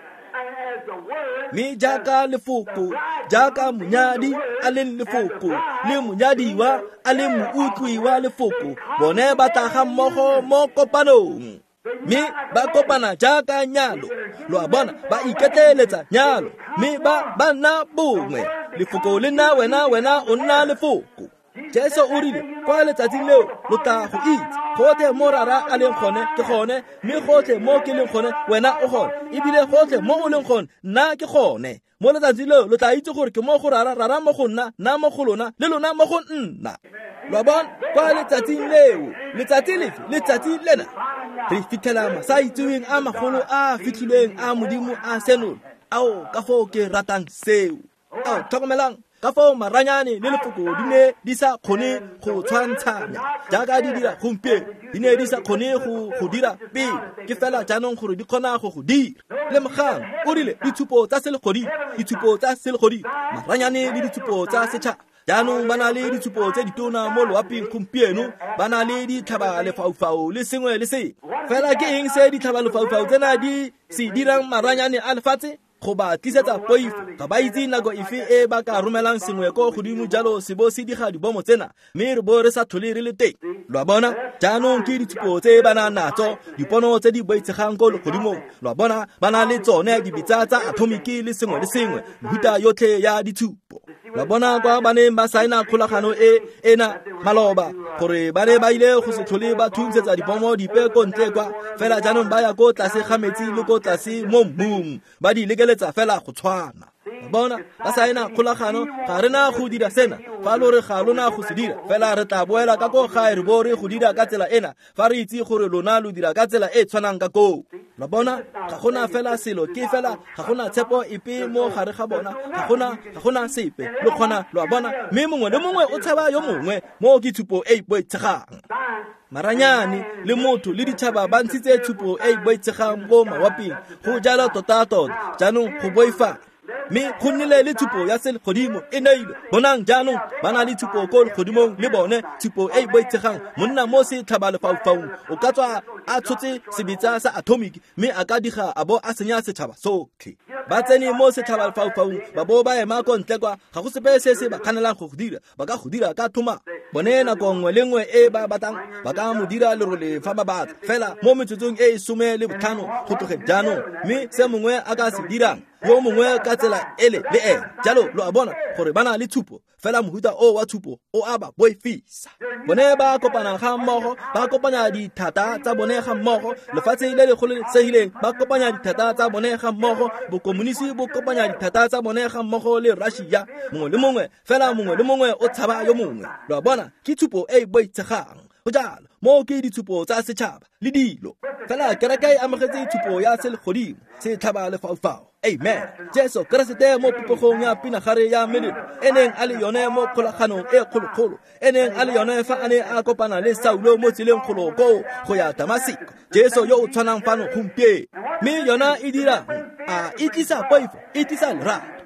mme jaaka lefoko jaaka monyadi a leng lefoko le monyadiwa a leng mootlwi wa lefoko bone ba tlaga mmogo mo kopanong mme ba kopana jaaka nyalo lo a bona ba iketleletsa nyalo mme ba ba nna bongwe lefoko le nna wena wena o nna lefoko Jesu o rile kwa letsatsing leo lo tla go itse gotlhe mo rara a leng gone ke gone mme gotlhe mo ke leng gone wena o gone ebile gotlhe mo o leng gone nna ke gone mo letsatsing leo lo tla itse gore ke mo go rara rara mo go nna nna mo go lona le lona mo go nna lo bona kwa letsatsing leo letsatsi lefe letsatsi lena re fitlhela masaitsweng a magolo a fitlhileng a modimo a senolo ao ka foo ke ratang seo ao tlhokomelang ka fao maranyane le lefoko di ne di sa kgone go tshwantshanya jaaka di dira gompieno di ne di sa kgone go go dira pele ke fela jaanong gore di kgona go go dira le mogang o rile ditshupo tsa selegodimo ditshupo tsa selegodimo maranyane le ditshupo tsa setšhaba jaanong ba na le ditshupo tse ditona mo loaping gompieno ba na le ditlhaba lefaufau le sengwe le sengwe fela ke eng se ditlhaba lefaufau tsena di se dirang maranyane a lefatshe go ba tlisetsa poifo ga ba itse nako efe e ba ka romelang sengwe ko godimo jalo se bo se diga dibomo tsena mme re bo re sa thole re le teng lo bona jaanong ke ditshupo tse ba na natso dipono tse di boitshegang ko godimo lo bona ba na le tsone dibitsa tsa atomiki le sengwe le sengwe mehuta yotlhe ya ditshupo la bona kwa ba ne ba saena kgolagano e ena maloba gore ba ne ba ile go se tlhole ba thuntsetsa dipomo dipe ko ntle kwa fela jaanong ba ya ko tlase ga metsi le ko tlase mo mmung ba di lekeletsa fela go tshwana bona ba saena kgolagano ga rena go dira sena fa lo re ga lona go se dira fela re tla boela ka ko ga re bo re go dira ka tsela ena fa re itse gore lona lo dira ka tsela e tshwanang ka ko la bona ga gona fela selo ke fela ga gona tshepo epe mo gare ga bona ga gona ga gona sepe lo kgona lo bona mme mongwe le mongwe o tshaba yo mongwe mo ke tshupo e boitshegang maranyane le motho le ditšhaba ba ntshitse tshupo e boitshegang mo mawaping go jala tota tota jaanong go boifa mme go nnile le tshupo ya selegodimo e neilwe bonang jaanong ba na le tshupo ko legodimong le bone tshupo e boitshegang monna mo se tlhaba lefaufaung o ka tswa a tshotse sebetsa sa atomic mme a ka diga a bo a senya setšhaba sotlhe ba tsene mo setšhaba lefaufaung ba bo ba ema ko ntle kwa ga go sepe se se ba kganelang go dira ba ka go dira ka thoma bone nako nngwe le nngwe e ba batang ba ka mo dira lerole fa ba batla fela mo metsotsong e e some le botlhano go tloge jaanong mme se mongwe a ka se dirang yo mongwe ka tsela ele le ene jalo lo a bona gore ba na le tshupo fela mohuta o wa tshupo o a ba boifisa bone ba kopana ga mmogo ba kopanya dithata tsa bone ga mmogo lefatshe le le golesegileng ba kopanya dithata tsa bone ga mmogo bokomunisi bo kopanya dithata tsa bone ga mmogo le Russia mongwe le mongwe fela mongwe le mongwe o tshaba yo mongwe lo a bona ke tshupo e boitshegang go jalo mo ke ditshupo tsa setšhaba le dilo fela kereke e amogetse tshupo ya selegodimo se tlhaba lefaufao amen Jesu Keresete mo popogong ya pinagare ya melelo e neng a le yone mo kgolaganong e kgolokgolo e neng a le yone fa a ne a kopana le Saulo mo tseleng kgoloko go ya Damasiko Jesu yo o tshwanang fano gompieno mme yona e dira a e tlisa poifo e tlisa lerato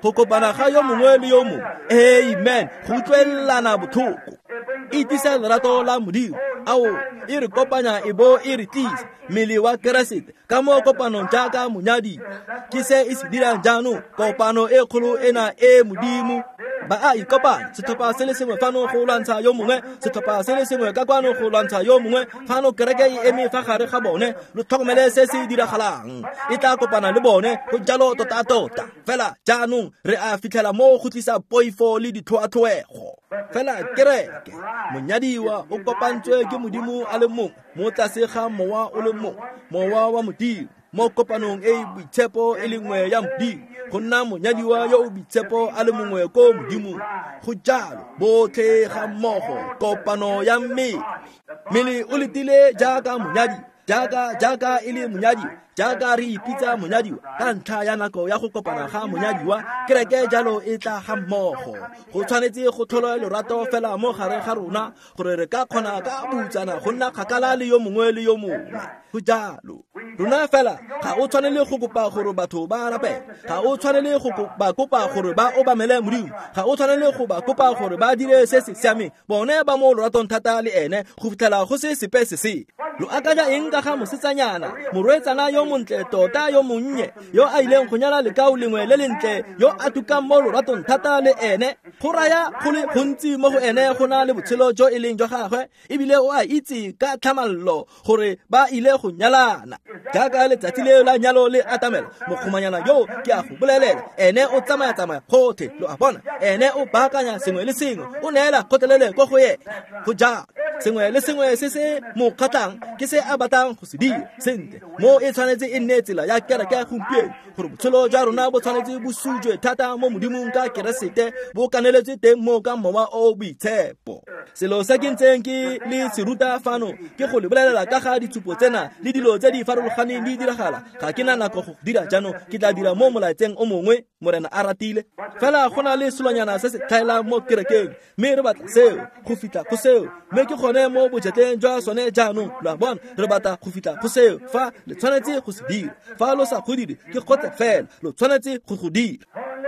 go kopana ga yo mongwe le yo mongwe. Amen. Go utlwelana botlhoko. E tlisa lerato la Modimo. Ao e re kopanya e bo e re tlisa mmele wa Keresete ka mo kopanong jaaka monyadi. Ke se e se dirang jaanong kopano e kgolo ena e Modimo ba a ikopanya. Setlhopha se le sengwe fano go lwantsha yo mongwe, setlhopha se le sengwe ka kwano go lwantsha yo mongwe. Fano kereke e eme fa gare ga bone, lo tlhokomele se se diragalang. E tla kopana le bone go jalo tota tota. Fela jaanong re a fitlhela mo go tlisa poifo le ditlhoatlhoego. Fela kereke monyadiwa o kopantswe ke Modimo a le mongwe mo tlase ga mowa o le mongwe, mowa wa Modimo mo kopanong e boitshepo e le nngwe ya Modimo. Go nna monyadiwa yo o boitshepo a le mongwe ko Modimo. Go jalo botlhe ga mmogo kopano ya mmele. Mmele o letile jaaka monyadi, jaaka jaaka e le monyadi, jaaka re ipitsa monyadiwa ka ntlha ya nako ya go kopana ga monyadiwa. Kereke jalo e tla ga mmogo. Go tshwanetse go tlhola lorato fela mo gare ga rona gore re ka kgona ka butsana go nna kgakala le yo mongwe le yo mongwe. Go jalo rona fela ga o tshwanele go kopa gore batho ba rapele, ga o tshwanele go ba kopa gore ba obamele Modimo, ga o tshwanele go ba kopa gore ba dire se se siameng. Bone ba mo loratong thata le ene go fitlhela go se sepe se se. Lo akanya eng ka ga mosetsanyana morwetsana yo montle tota yo monnye yo a ileng go nyala lekao lengwe le lentle yo a tukang mo loratong thata le ene? Go raya go le gontsi mo go ene go na le botshelo jo e leng jwa gagwe, ebile o a itse ka tlhamallo gore ba ile go nyalana. Jaaka letsatsi le la nyalo le atamela, mokgomanyana yo ke a go bolelela ene o tsamaya tsamaya gotlhe. Lo a bona ene o baakanya sengwe le sengwe, o neela kgotlelele ko go ene. Go jalo sengwe le sengwe se se mo kgatlang ke se a batang go se dira sentle. Mo e tshwanetse e nne tsela ya kereke ya gompieno gore botshelo jwa rona bo tshwanetse bo sujwe thata mo Modimong ka Keresete, bo kaneletse teng mo ka mowa o boitshepo. Selo se ke ntseng ke le seruta fano ke go le bolelela ka ga ditshupo tsena le dilo tse di farologaneng di diragala. Ga ke na nako go dira jaanong, ke tla dira mo molaetseng o mongwe Morena a ratile. Fela go na le selonyana se se tlhaelang mo kerekeng, mme re batla seo go fitlha go seo, mme ke gone mo bojetleng jwa sone jaanong. Lo bona re batla go fitlha go seo, fa le tshwanetse go se dira. Fa lo sa go dire ke kgotse fela, lo tshwanetse go go dira.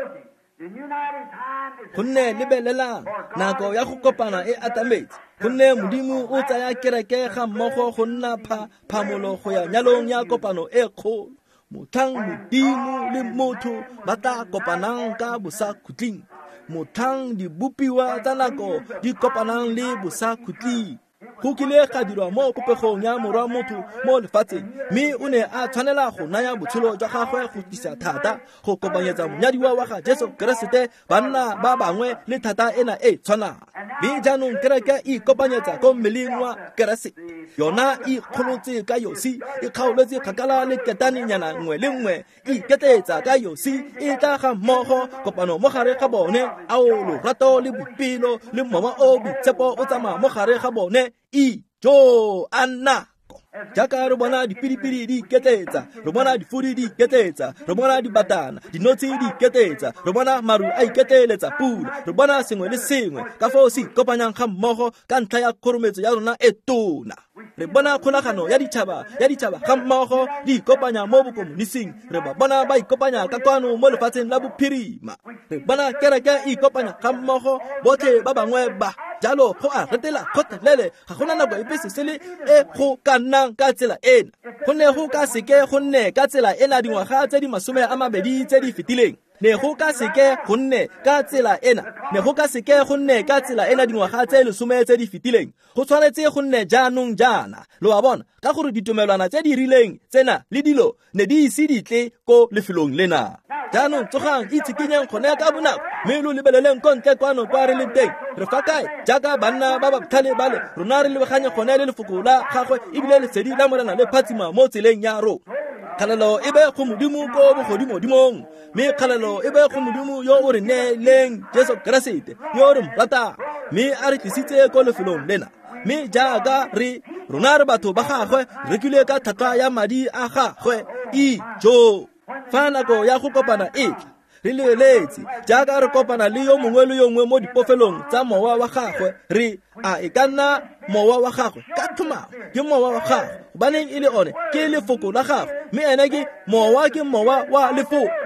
Gonne lebelelang nako ya go kopana e atametse, gonne Modimo o tsaya kereke ga mmogo go nna pha phamolo go ya nyalong ya kopano e kgolo. Motlhang Modimo le motho ba tla kopanang ka bosa khutling, motlhang dibopiwa tsa nako di kopanang le bosa khutling. Go kile ga dirwa mo kopegong ya morwa motho mo lefatsheng, mme o ne a tshwanela go naya botshelo jwa gagwe go tisa thata go kopanyetsa monyadiwa wa ga Jesu Keresete banna ba bangwe le thata ena e tshwanang. Mme jaanong kereke e kopanyetsa ko mmeleng wa Keresete, yona e kgolotse ka yosi, e kgaoletse kgakala le ketaninyana nngwe le nngwe, e iketletsa ka yosi, e tla ga mmogo kopano mo gare ga bone. Ao lorato le boipelo le mowa o boitshepo o tsamaya mo gare ga bone i jo anna. Jaaka re bona dipilipili di iketletsa, re bona difudi di iketletsa, re bona dibatana, dinotshi di iketletsa, re bona maru a iketletsa pula, re bona sengwe le sengwe ka fao se ikopanyang ga mmogo ka ntlha ya kgorometso ya rona e tona. Re bona kgolagano ya ditšhaba ya ditšhaba ga mmogo di ikopanya mo bokomunising, re ba bona ba ikopanya ka kwano mo lefatsheng la bophirima. Re bona kereke e ikopanya ga mmogo botlhe ba bangwe ba jalo go a retela kgotlhelele. Ga gona nako epe sesele e go ka nnang ka tsela ena, gonne go ka seke gonne ka tsela ena dingwaga tse di masome a mabedi tse di fetileng. Ne go ka seke gonne ka tsela ena ne go ka seke gonne ka tsela ena dingwaga tse lesome tse di fetileng. Go tshwanetse gonne jaanong jaana. Lo a bona ka gore ditumelwana tse di rileng tsena le dilo ne di ise ditle ko lefelong lena. Jaanong tsogang itshikinyeng gone ka bonako, mme lo lebeleleng ko ntle kwano kwa re leng teng. Re fa kae jaaka banna ba ba botlhale bale, rona re lebaganye gone le lefoko la gagwe, ebile lesedi la Morena le phatsima mo tseleng ya rona. Kgalelo e be go Modimo ko bogodimodimong, mme kgalelo e be go Modimo yo o re neeleng Jesu Keresete, yo o re ratang, mme a re tlisitse ko lefelong lena. Mme jaaka re rona re batho ba gagwe, re kile ka thata ya madi a gagwe i jo. Fa nako ya go kopana e re lebeletse jaaka re kopana le yo mongwe le yo mongwe mo dipofelong tsa mowa wa gagwe, re a e ka nna mowa wa gagwe ka thomao ke mowa wa gagwe, gobaneng e le one ke lefoko la gagwe, mme ene ke mowa ke mowa wa lefoko.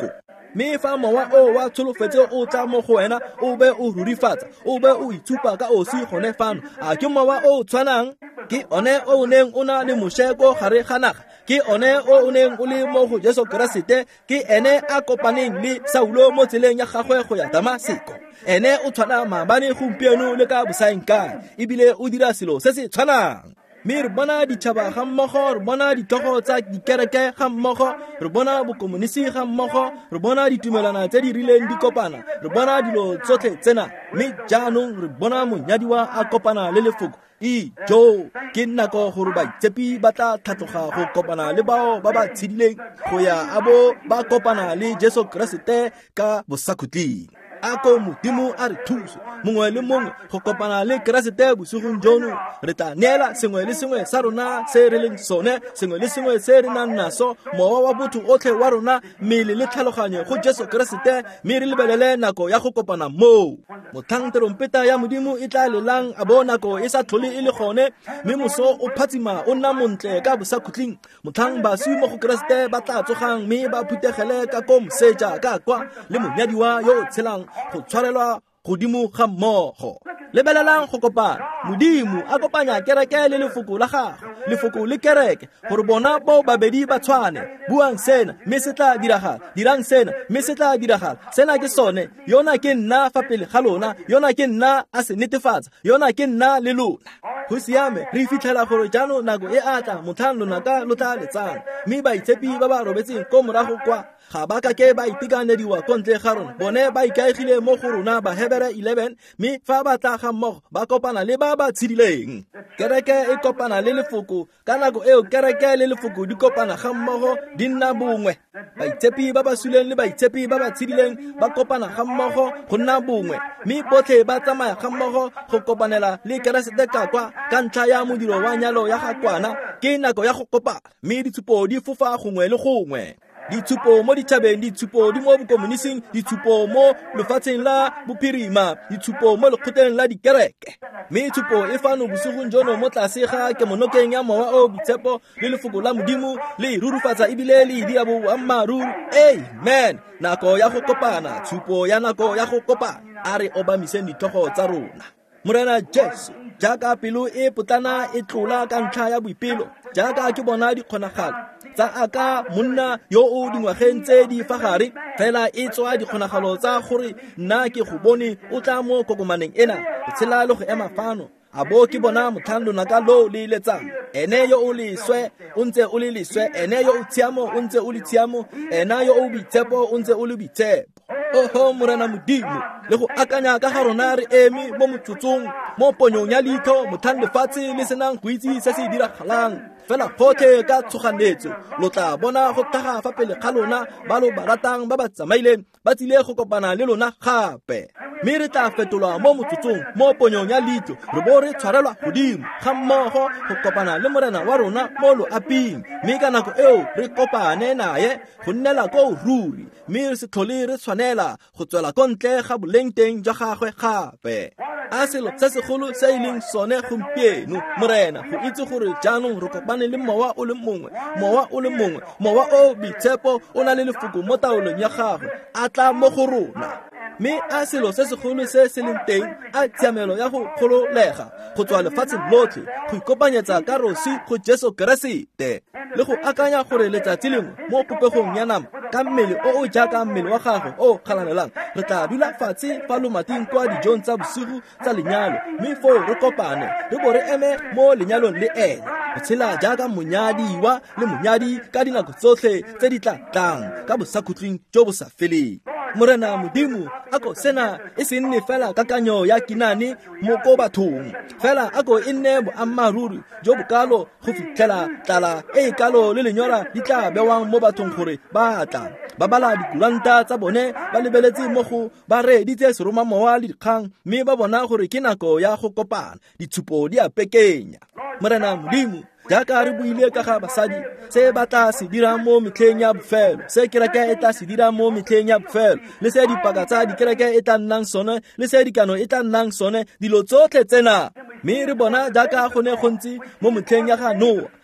mme fa mowa o wa tsholofetse o tla mo go wena o be o rurifatsa o be o itshupa ka osi gone fano a ke mowa o tshwanang ke one o neng o na le mosheko gare ga naga ke one o neng o le mo go Jesu Kriste ke ene a kopaneng le Saulo mo tseleng ya gagwe go ya Damasiko ene o tshwana maabane gompieno le ka bosaenka ebile o dira selo se se tshwanang mme re bona ditšhaba ga mmogo re bona ditlogo tsa dikereke ga mmogo re bona bokomonisi ga mmogo re bona ditumelana tse di rileng di kopana re bona dilo tsotlhe tsena mme jaanong re bona monyadiwa a kopana le lefoko e jo ke nako gore baitshepi ba tla tlhatloga go kopana le bao ba ba tshedileng go ya abo ba kopana le Jesu Kriste ka bosakhutleng ako modimo a re thuso mongwe le mongwe go kopana le Kriste bosigong jono re tla neela sengwe le sengwe sa rona se re leng sone sengwe le sengwe se re nang naso mowa wa botho otlhe wa rona mmele le tlhaloganyo go Jesu Kriste mme re lebelele nako ya go kopana moo mothang terompeta ya modimo e tla lelang a bo nako e sa tlhole e le gone mme moso o phatsima o nna montle ka bosakhutleng mothang baswi mo go Kriste ba tla tsogang mme ba phuthegele ka ko moseja ka kwa le monyadiwa yo o tshelang go tshwarelwa godimo ga mmogo lebelelang go kopana modimo a kopanya kereke le lefoko la gagwe lefoko le kereke gore bona bo babedi ba tshwane buang sena mme se tla diragala dirang sena mme se tla diragala sena ke sone yona ke nna fa pele ga lona yona ke nna a se netefatsa yona ke nna le lona go siame re fitlhela gore jaanong nako e a tla motlhang lona ka lo tla letsang mme baitshepi ba ba robetseng ko morago kwa ga ba ka ke ba itekanediwa ko ntle ga rona bone ba ikaegile mo go rona ba Hebrew eleven mme fa ba tla ga mmogo ba kopana le ba ba tshidileng kereke e kopana le lefoko ka nako eo kereke le lefoko di kopana ga mmogo di nna bongwe baitshepi ba ba suleng le baitshepi ba ba tshidileng ba kopana ga mmogo go nna bongwe mme botlhe ba tsamaya ga mmogo go kopanela le Keresete ka kwa ka ntlha ya modiro wa nyalo ya ga kwana ke nako ya go kopana mme ditshupo di fofa gongwe le gongwe ditshupo mo dithabeng ditshupo di mo bokomonising ditshupo mo lefatsheng la bophirima ditshupo mo lekgotleng la dikereke mme tshupo e fano bosigong jono mo tlase ga kemonokeng ya mowa o boitshepo le lefoko la modimo le rurufatsa ebile le dira boammaaruri amen nako ya go kopana tshupo ya nako ya go kopana a re obamiseng ditlhogo tsa rona morena Jesu jaaka pelo e potlana e tlola ka ntlha ya boipelo jaaka ke bona dikgonagalo tsa aka monna yo o dingwageng tse di fa gare fela e tswa dikgonagalo tsa gore nna ke go bone o tla mo kokomaneng ena go tshela le go ema fano a bo ke bona motlhang lona ka lo le letsang ene yo o leswe o ntse o le leswe ene yo o tshiamo o ntse o le tshiamo ena yo o boitshepo o ntse o le boitshepo oho morena modimo le go akanya ka ga rona re eme mo motsotsong mo ponyong ya leitlho motlhang lefatshe le senang go itse se se diragalang fela gotlhe ka tshoganetso lo tla bona go tlhaga fa pele ga lona ba lo ba ratang ba ba tsamaileng ba tsile go kopana le lona gape mme re tla fetolwa mo motsotsong mo ponyong ya leitlho re bo re tshwarelwa godimo ga mmogo go kopana le morena wa rona mo loaping mme ka nako eo re kopane naye go nnela ko ruri mme re se tlhole re tshwanela go tswela ko ntle ga boleng teng jwa gagwe gape a selo se segolo se e leng sone gompieno morena go itse gore jaanong re kopane le mowa o le mongwe mowa o le mongwe mowa o boitshepo o na le lefoko mo taolong ya gagwe a tla mo go rona mme a selo se segolo se se leng teng a tshiamelo ya go kgololega go tswa lefatsheng lotlhe go ikopanyetsa ka rosi go Jesu Keresete le go akanya gore letsatsi lengwe mo popegong ya nama ka mmele o o jaaka mmele wa gagwe o kgalanelang re tla dula fatshe fa lomating kwa dijong tsa bosigo tsa lenyalo mme foo re kopane re bo re eme mo lenyalong le ene go tshela jaaka monyadiwa le monyadi ka dinako tsotlhe tse di tla tlang ka bosakhutleng jo bo sa feleng morena modimo ako sena e se nne fela kakanyo ya kinane mo ko bathong fela ako e nne boammaaruri jo bokalo go fitlhela tlala e kalo le lenyora di tla bewang mo bathong gore ba tla ba bala dikuranta tsa bone ba lebeletse mo go ba reeditse seromamowa le dikgang mme ba bona gore ke nako ya go kopana ditshupo di a pekenya morena modimo jaaka re buile ka ga basadi se ba tla se dira mo metlheng ya bofelo se kereke e tla se dira mo metlheng ya bofelo le se dipaka tsa dikereke e tla nnang sone le se dikano e tla nnang sone dilo tsotlhe tsena mme re bona jaaka go ne go ntse mo metlheng ya ga Noa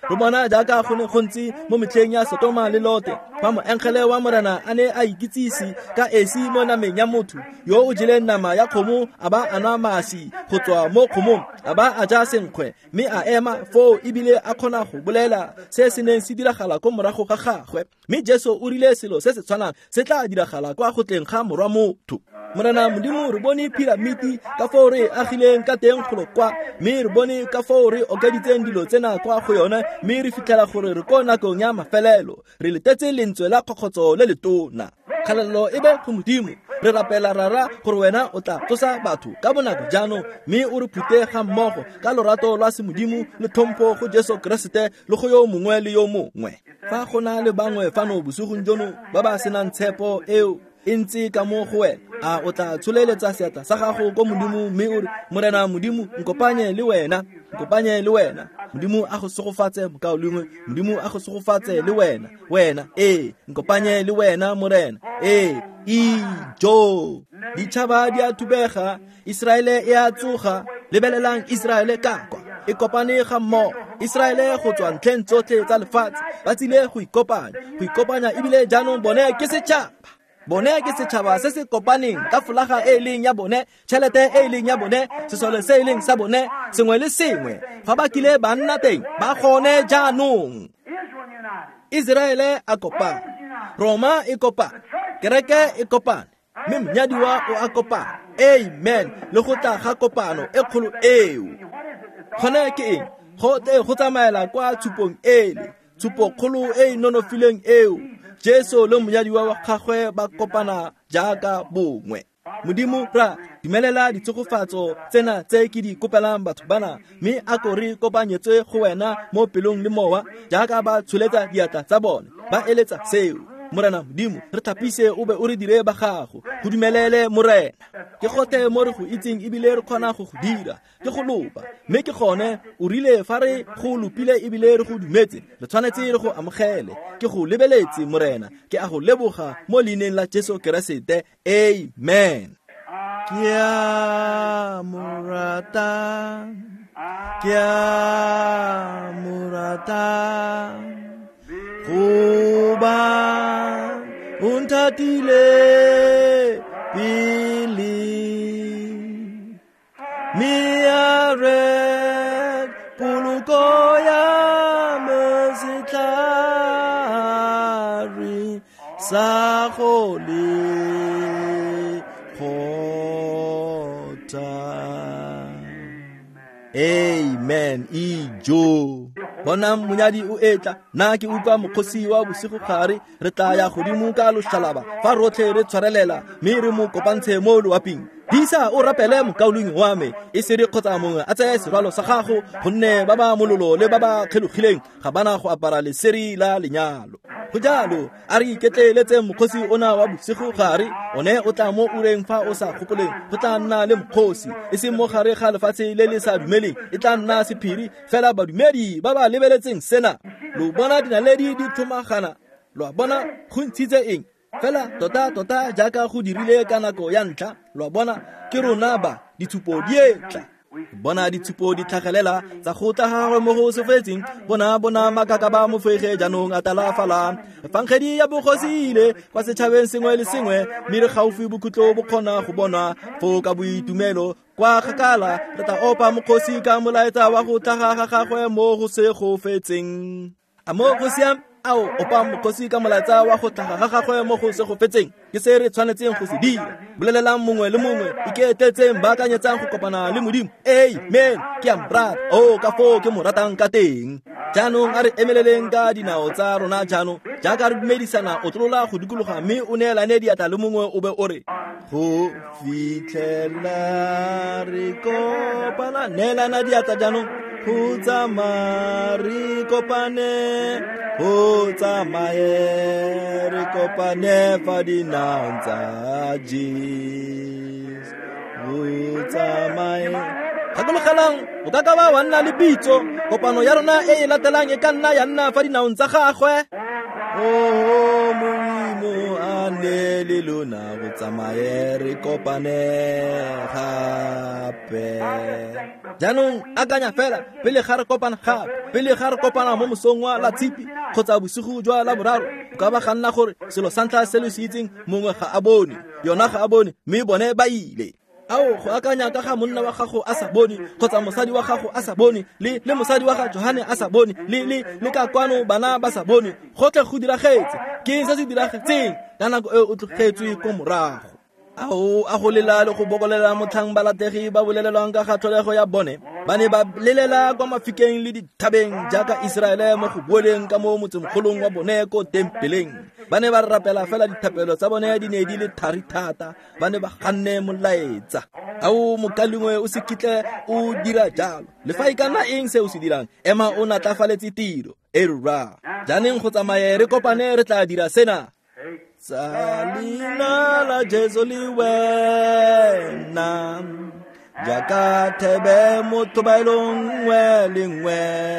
re bona jaaka go ne gontsi mo metlheng ya Sodoma le Lote fa moenkgele wa Morena a ne a ikitsisi ka esi mo nameng ya motho yo o jeleng nama ya kgomo a ba a nwa masi go tswa mo kgomong a ba a ja senkgwe mme a ema foo ebile a kgona go bolela se se neng se diragala ko morago ga gagwe mme Jesu o rile selo se se tshwanang se tla diragala kwa go tleng ga morwa motho. Morena Modimo re bone piramiti ka foo re agileng ka teng kgolo kwa mme re bone ka foo re okeditseng dilo tsena kwa go yone mme re fitlhela gore re ko nakong ya mafelelo re letetse lentswe la kgokgotso le letona. Kgalelo e be go Modimo re rapela rara gore wena o tla tsosa batho ka bonako jaanong mme o re phute ga mmogo ka lorato lwa semodimo le tlhompho go Jesu Keresete le go yo mongwe le yo mongwe. Fa go na le bangwe fano bosogong jono ba ba senang tshepo eo e ntse ka mo go wena a o tla tsholeletsa seatla sa gago ko Modimo mme o re Morena Modimo nkopanye le wena nkopanye le wena Modimo a go segofatse mokao lengwe Modimo a go segofatse le wena wena ee nkopanye le wena Morena ee ijo ditšhaba di a thubega Israele e a tsoga lebelelang Israele ka kwa e kopane ga mmogo Israele go tswa ntlheng tsotlhe tsa lefatshe ba tsile go ikopanya go ikopanya ebile jaanong bone ke setšhaba bone ke setšhaba se se kopaneng ka folaga e leng ya bone tšhelete e leng ya bone sesole se e leng sa bone sengwe le sengwe fa ba kile ba nna teng ba gone jaanong Israele a kopana Roma e kopana kereke e kopana mme monyadiwa o a kopana amen le go tla ga kopano e kgolo eo gone ke eng go te go tsamaela kwa tshupong ele tshupo kgolo e e nonofileng eo Jesu le monyadiwa wa gagwe ba kopana jaaka bongwe. Modimo ra dumelela ditsogofatso tsena tse ke di kopelang batho bana mme a ko re kopanyetswe go wena mo pelong le mowa jaaka ba tsholetsa diatla tsa bone ba eletsa seo. Morena Modimo re thapise o be o re dire ba gago go dumelele Morena ke gote mo re go itseng ebile re kgona go go dira ke go lopa mme ke gone o rile fa re go lopile ebile re go dumetse re tshwanetse re go amogele ke go lebeletse Morena ke a go leboga mo leineng la Jesu Keresete amen. Ke a morata ke a morata goba untatile pili miare puluko ya mesitlari sa gole khota amen ijo bona monyadi o etla na ke utlwa mokgosi wa bosigo gare re tla ya godimo ka lotlhalaba fa rotlhe re tshwarelela mme re mo kopantshe mo loaping disa o rapele mokaulong wa me e se re kgotsa mongwe a tsaya serwalo sa gago gonne ba ba mololo le ba ba kgelogileng ga bana go apara leseri la lenyalo go jalo a re iketleletse mokgosi ona wa bosigo gare one o tla mo ureng fa o sa gopoleng go tla nna le mokgosi e se mo gare ga lefatshe le le sa dumeleng e tla nna sephiri fela badumedi ba ba lebeletseng sena lo bona dinaledi di thomagana lo bona go ntshitse eng fela tota tota jaaka go dirile ka nako ya ntlha lo bona ke rona ba ditshupo di etla bona ditshupo di tlhagelela tsa go tla gagwe mo go sefetseng bona bona makaka ba mofege jaanong a talafala fangedi ya bogosi ile kwa setšhabeng sengwe le sengwe mme re gaufi bokhutlo bo kgona go bonwa fo ka boitumelo kwa kgakala re tla opa mokgosi ka molaetsa wa go tlaga ga gagwe mo go se go fetseng a mo go siam ao opa mokgosi ka molaetsa wa go tlaga ga gagwe mo go se go fetseng ke se re tshwanetseng go se dira bolelelang mongwe le mongwe iketletseng ba kanyetsang go kopana le Modimo amen ke a mrata o ka fo ke mo ratang ka teng jaanong a re emeleleng ka dinao tsa rona jaanong jaaka re dumedisana o tlolola go dikologa mme o neelane diatla le mongwe o be o re go fitlhela re kopana neelana diatla jaanong go tsamaya re kopane go tsamaye re kopane fa dinao tsa Jesus go tsamaye gakologelang o ka ka ba wa nna le pitso kopano ya rona e e latelang e ka nna ya nna fa dinaong tsa gagwe o Modimo a nne le lona go tsamaye re kopane gape. Jaanong akanya fela pele ga re kopana gape, pele ga re kopana mo mosong wa Latshipi kgotsa bosigo jwa la boraro, ka ba ganna gore selo sa ntlha se le se itseng mongwe ga a bone, yona ga a bone, mme bone ba ile. Ao go akanya ka ga monna wa gago a sa bone kgotsa mosadi wa gago a sa bone le le mosadi wa ga Johane a sa bone le le le ka kwano bana ba sa bone, go tle go diragetse ke se se diragetseng ka nako e o tlogetswe ko morago. Ao a go lela le go bokolela motlhang balategi ba bolelelwang ka ga tlholego ya bone, ba ne ba lelela kwa mafikeng le dithabeng jaaka Iseraele mo go bueleng ka mo motsemogolong wa bone ko tempeleng. Ba ne ba rapela fela dithapelo tsa bone di ne di le thari thata, ba ne ba ganne molaetsa. Ao mokalengwe o se kitle o dira jalo, le fa e ka nna eng se o se dirang, ema o natlafaletse tiro e rra. Jaaneng go tsamaye re kopane re tla dira sena. Sa leina la Jesu le wena, jaaka thebe mo thobaelong le nngwe,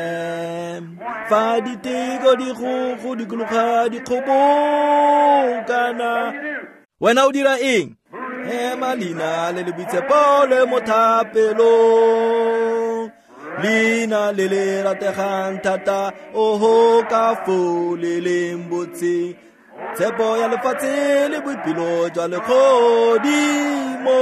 fa diteko di go dikologa di kgobokana. Wena o dira eng? Ema leina le le boitshepo le mo thapelong, leina le le rategang thata, oho ka fo le leng botse, tshepo ya lefatshe le boipelo jwa legodimo.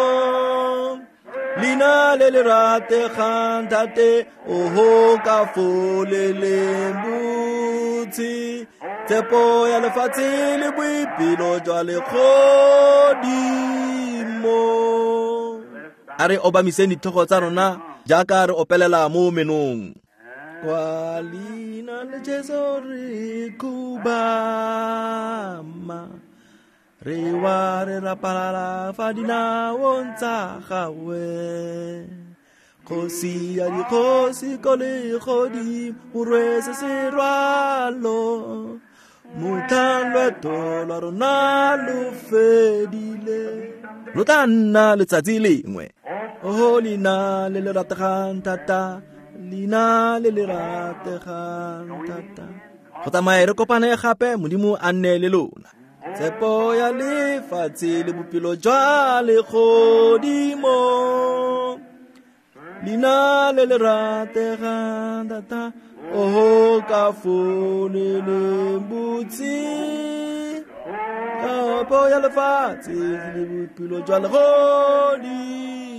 Leina le le rategang thata, oho ka fo le leng botse, tshepo ya lefatshe le boipelo jwa legodimo. A re obamiseng dithogo tsa rona jaaka re opelela mo menong. Kwa leina la Jesu re kubama, re wa re rapalala fa dinaong tsa gawe. Kgosi ya dikgosi ko le godimo o rwese serwalo, motlhang lweto lwa rona lo fedile, lo tla nna letsatsi lengwe. O leina le le rategang thata, leina le le rategang thata. Go tsamaye re kopane gape, Modimo a nne le lona. Tshepo ya lefatshe le bophelo jwa legodimo, leina le le rategang thata, o ka fo le leng botse, tshepo ya lefatshe le bophelo jwa legodimo.